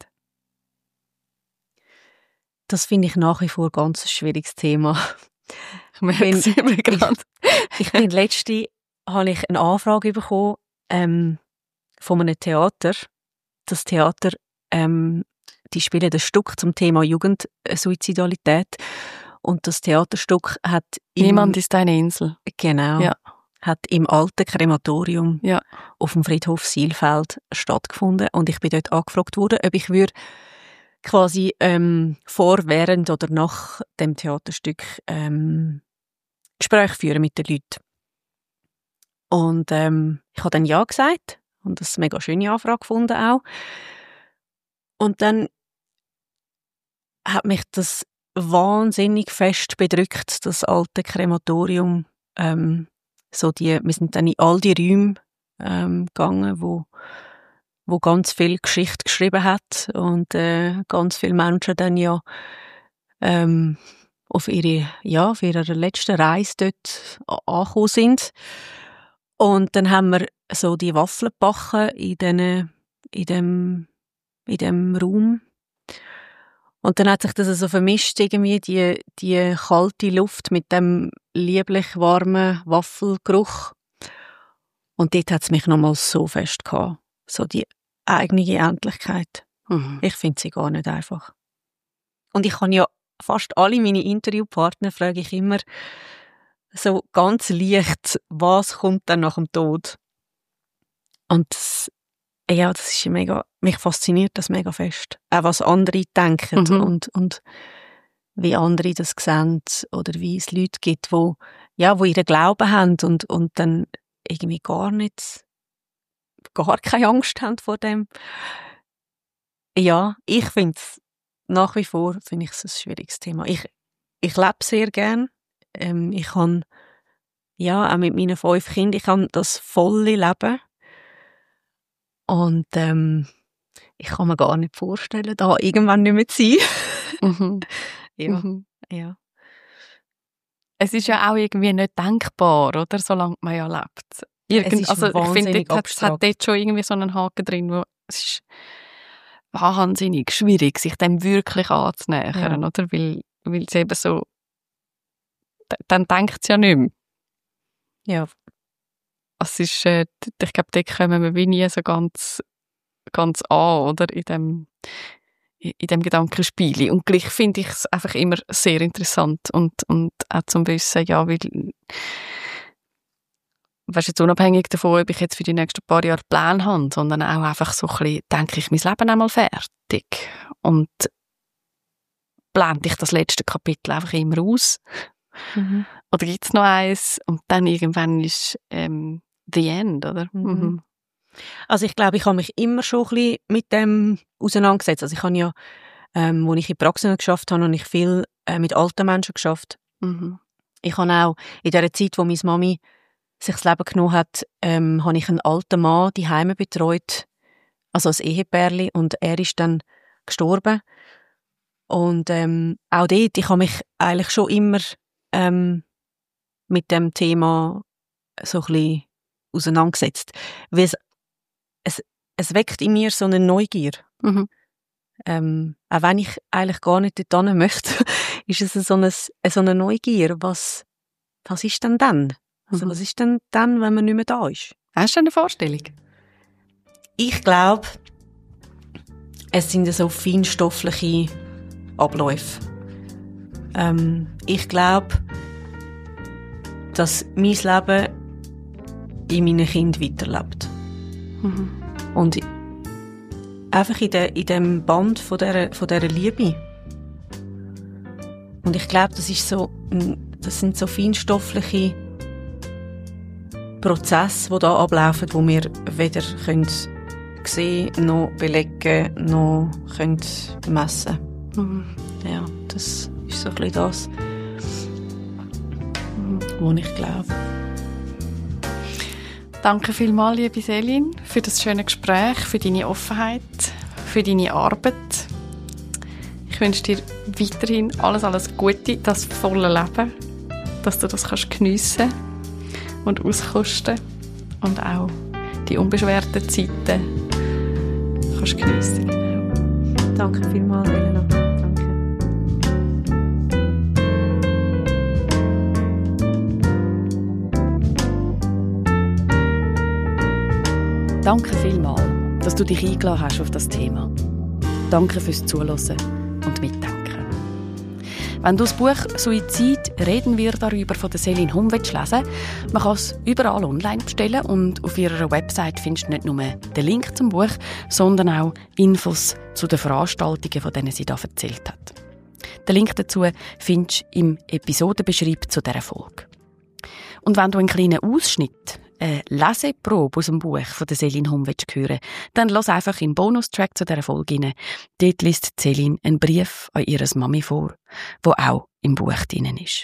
Das finde ich nach wie vor ganz ein schwieriges Thema. Ich merke es immer gerade. Ich bin letzte habe ich eine Anfrage bekommen von einem Theater. Das Theater, die spielen ein Stück zum Thema Jugendsuizidalität. Und das Theaterstück hat «Niemand ist eine Insel». Genau. Ja. Hat im alten Krematorium ja. auf dem Friedhof Sielfeld stattgefunden. Und ich bin dort angefragt worden, ob ich würde quasi vor, während oder nach dem Theaterstück Gespräche führen mit den Leuten. Und ich habe dann ja gesagt und das eine mega schöne Anfrage gefunden auch. Und dann hat mich das wahnsinnig fest bedrückt, das alte Krematorium. Wir sind dann in all die Räume gegangen, wo ganz viel Geschichte geschrieben hat und ganz viele Menschen dann ja auf ihrer letzten Reise dort angekommen sind. Und dann haben wir so die Waffeln gebacken in dem Raum. Und dann hat sich das so vermischt, irgendwie die kalte Luft mit dem lieblich warmen Waffelgeruch. Und dort hat es mich nochmal so fest gehabt. So die eigene Endlichkeit. Ich finde sie gar nicht einfach. Und ich kann ja fast alle meine Interviewpartner frage ich immer so ganz leicht, was kommt dann nach dem Tod? Und das ist mega, mich fasziniert das mega fest. Auch was andere denken und wie andere das sehen oder wie es Leute gibt, wo ihren Glauben haben und dann irgendwie gar keine Angst haben vor dem. Ja, ich finde es nach wie vor ein schwieriges Thema. Ich lebe sehr gern. Ich kann auch mit meinen 5 Kindern, ich kann das volle Leben. Und ich kann mir gar nicht vorstellen, da irgendwann nicht mehr zu sein. Ja. Es ist ja auch irgendwie nicht denkbar, oder? Solange man ja lebt. Es ist ich finde, es hat dort schon irgendwie so einen Haken drin, wo es ist wahnsinnig schwierig, sich dem wirklich anzunähern, oder? Weil es eben so, dann denkt es ja nicht mehr. Ja. Es ist, ich glaube, dort kommen wir wie nie so ganz an, oder? in dem Gedankenspiel. Und gleich finde ich es einfach immer sehr interessant und auch zum Wissen, ja, weil weißt, jetzt unabhängig davon, ob ich jetzt für die nächsten paar Jahre Pläne habe, sondern auch einfach so ein bisschen, denke ich, mein Leben einmal fertig. Und blende ich das letzte Kapitel einfach immer aus. Mhm. Oder gibt es noch eins? Und dann irgendwann ist the end, oder? Mhm. Also ich glaube, ich habe mich immer schon ein bisschen mit dem auseinandergesetzt. Also ich habe ja, als ich in Praxis geschafft habe, habe ich viel mit alten Menschen geschafft. Mhm. Ich habe auch in der Zeit, wo meine Mami sich das Leben genommen hat, habe ich einen alten Mann die Heime betreut, also als Ehepärli, und er ist dann gestorben. Und auch dort, ich habe mich eigentlich schon immer mit dem Thema so ein bisschen auseinandergesetzt. Weil es weckt in mir so eine Neugier. Mhm. Auch wenn ich eigentlich gar nicht dorthin möchte, ist es so eine Neugier. Was ist denn dann? Also was ist denn dann, wenn man nicht mehr da ist? Hast du eine Vorstellung? Ich glaube, es sind so feinstoffliche Abläufe. Ich glaube, dass mein Leben in meinen Kindern weiterlebt. Mhm. Und einfach in dem Band von dieser Liebe. Und ich glaube, das sind so feinstoffliche Prozesse, die da ablaufen, die wir weder sehen können, noch belegen, noch messen können. Ja, das ist so ein bisschen das, was ich glaube. Danke vielmals, liebe Selin, für das schöne Gespräch, für deine Offenheit, für deine Arbeit. Ich wünsche dir weiterhin alles Gute, das volle Leben, dass du das kannst geniessen und auskosten und auch die unbeschwerten Zeiten kannst geniessen. Genau. Danke vielmals, Elena. Danke vielmals, dass du dich eingeladen hast auf das Thema. Danke fürs Zuhören und Mitdenken. Wenn du das Buch «Suizid, reden wir darüber» von der Selin Hum lesen willst, man kann es überall online bestellen und auf ihrer Website findest du nicht nur den Link zum Buch, sondern auch Infos zu den Veranstaltungen, von denen sie da erzählt hat. Den Link dazu findest du im Episodenbeschreib zu dieser Folge. Und wenn du einen kleinen Ausschnitt, eine Leseprobe aus dem Buch von der Selin Hum hören, dann lass einfach in den Bonustrack zu dieser Folge rein. Dort liest Selin einen Brief an ihre Mami vor, der auch im Buch drin ist.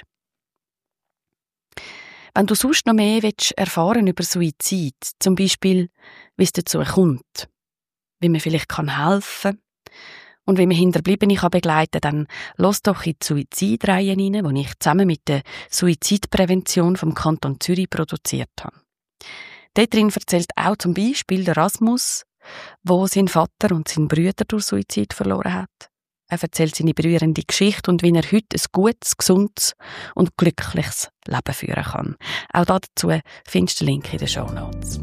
Wenn du sonst noch mehr erfahren über Suizid, zum Beispiel, wie es dazu kommt, wie man vielleicht helfen kann und wie man Hinterbliebene begleiten kann, dann lass doch in die Suizidreihe rein, die ich zusammen mit der Suizidprävention vom Kanton Zürich produziert habe. Dort drin erzählt auch zum Beispiel der Rasmus, wo sein Vater und sein Bruder durch Suizid verloren hat. Er erzählt seine berührende Geschichte und wie er heute ein gutes, gesundes und glückliches Leben führen kann. Auch dazu findest du den Link in den Shownotes.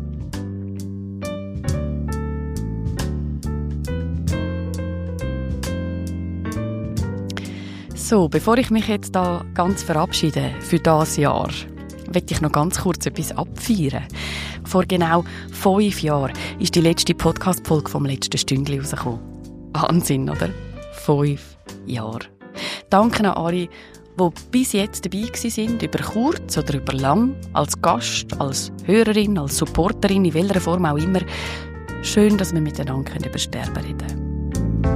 So, bevor ich mich jetzt da ganz verabschiede für dieses Jahr, möchte ich noch ganz kurz etwas abfeiern. Vor genau 5 Jahren ist die letzte Podcast-Folge vom letzten Stündchen rausgekommen. Wahnsinn, oder? 5 Jahre. Danke an alle, die bis jetzt dabei waren, über kurz oder über lang, als Gast, als Hörerin, als Supporterin, in welcher Form auch immer. Schön, dass wir miteinander über Sterben reden können.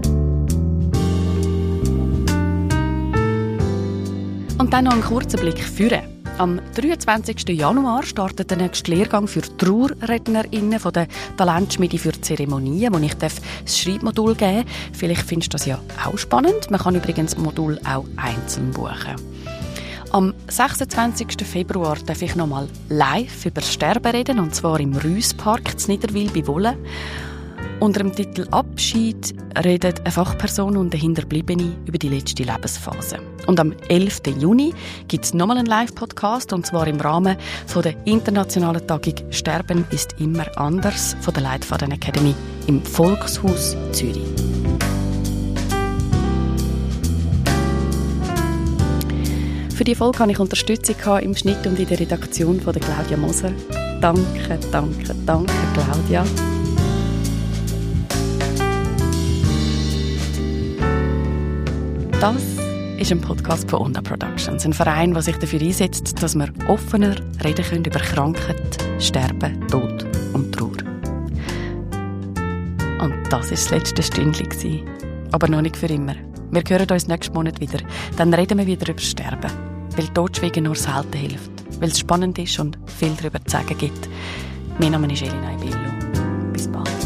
Und dann noch einen kurzen Blick führen. Am 23. Januar startet der nächste Lehrgang für TrauerrednerInnen von der Talentschmiede für Zeremonien, wo ich das Schreibmodul geben darf. Vielleicht findest du das ja auch spannend. Man kann übrigens das Modul auch einzeln buchen. Am 26. Februar darf ich nochmal live über Sterben reden, und zwar im Rüsspark in Niederwil bei Wohlen. Unter dem Titel «Abschied» redet eine Fachperson und eine Hinterbliebene über die letzte Lebensphase. Und am 11. Juni gibt es nochmal einen Live-Podcast, und zwar im Rahmen von der internationalen Tagung «Sterben ist immer anders» von der Leitfaden Academy im Volkshaus Zürich. Für die Folge hatte ich Unterstützung im Schnitt und in der Redaktion von der Claudia Moser. Danke, Claudia. Das ist ein Podcast von Onda Productions, ein Verein, der sich dafür einsetzt, dass wir offener reden können über Krankheit, Sterben, Tod und Trauer. Und das war das letzte Stündchen. Aber noch nicht für immer. Wir hören uns nächsten Monat wieder. Dann reden wir wieder über Sterben. Weil Totschweigen nur selten hilft. Weil es spannend ist und viel darüber zu sagen gibt. Mein Name ist Elina Ibillo. Bis bald.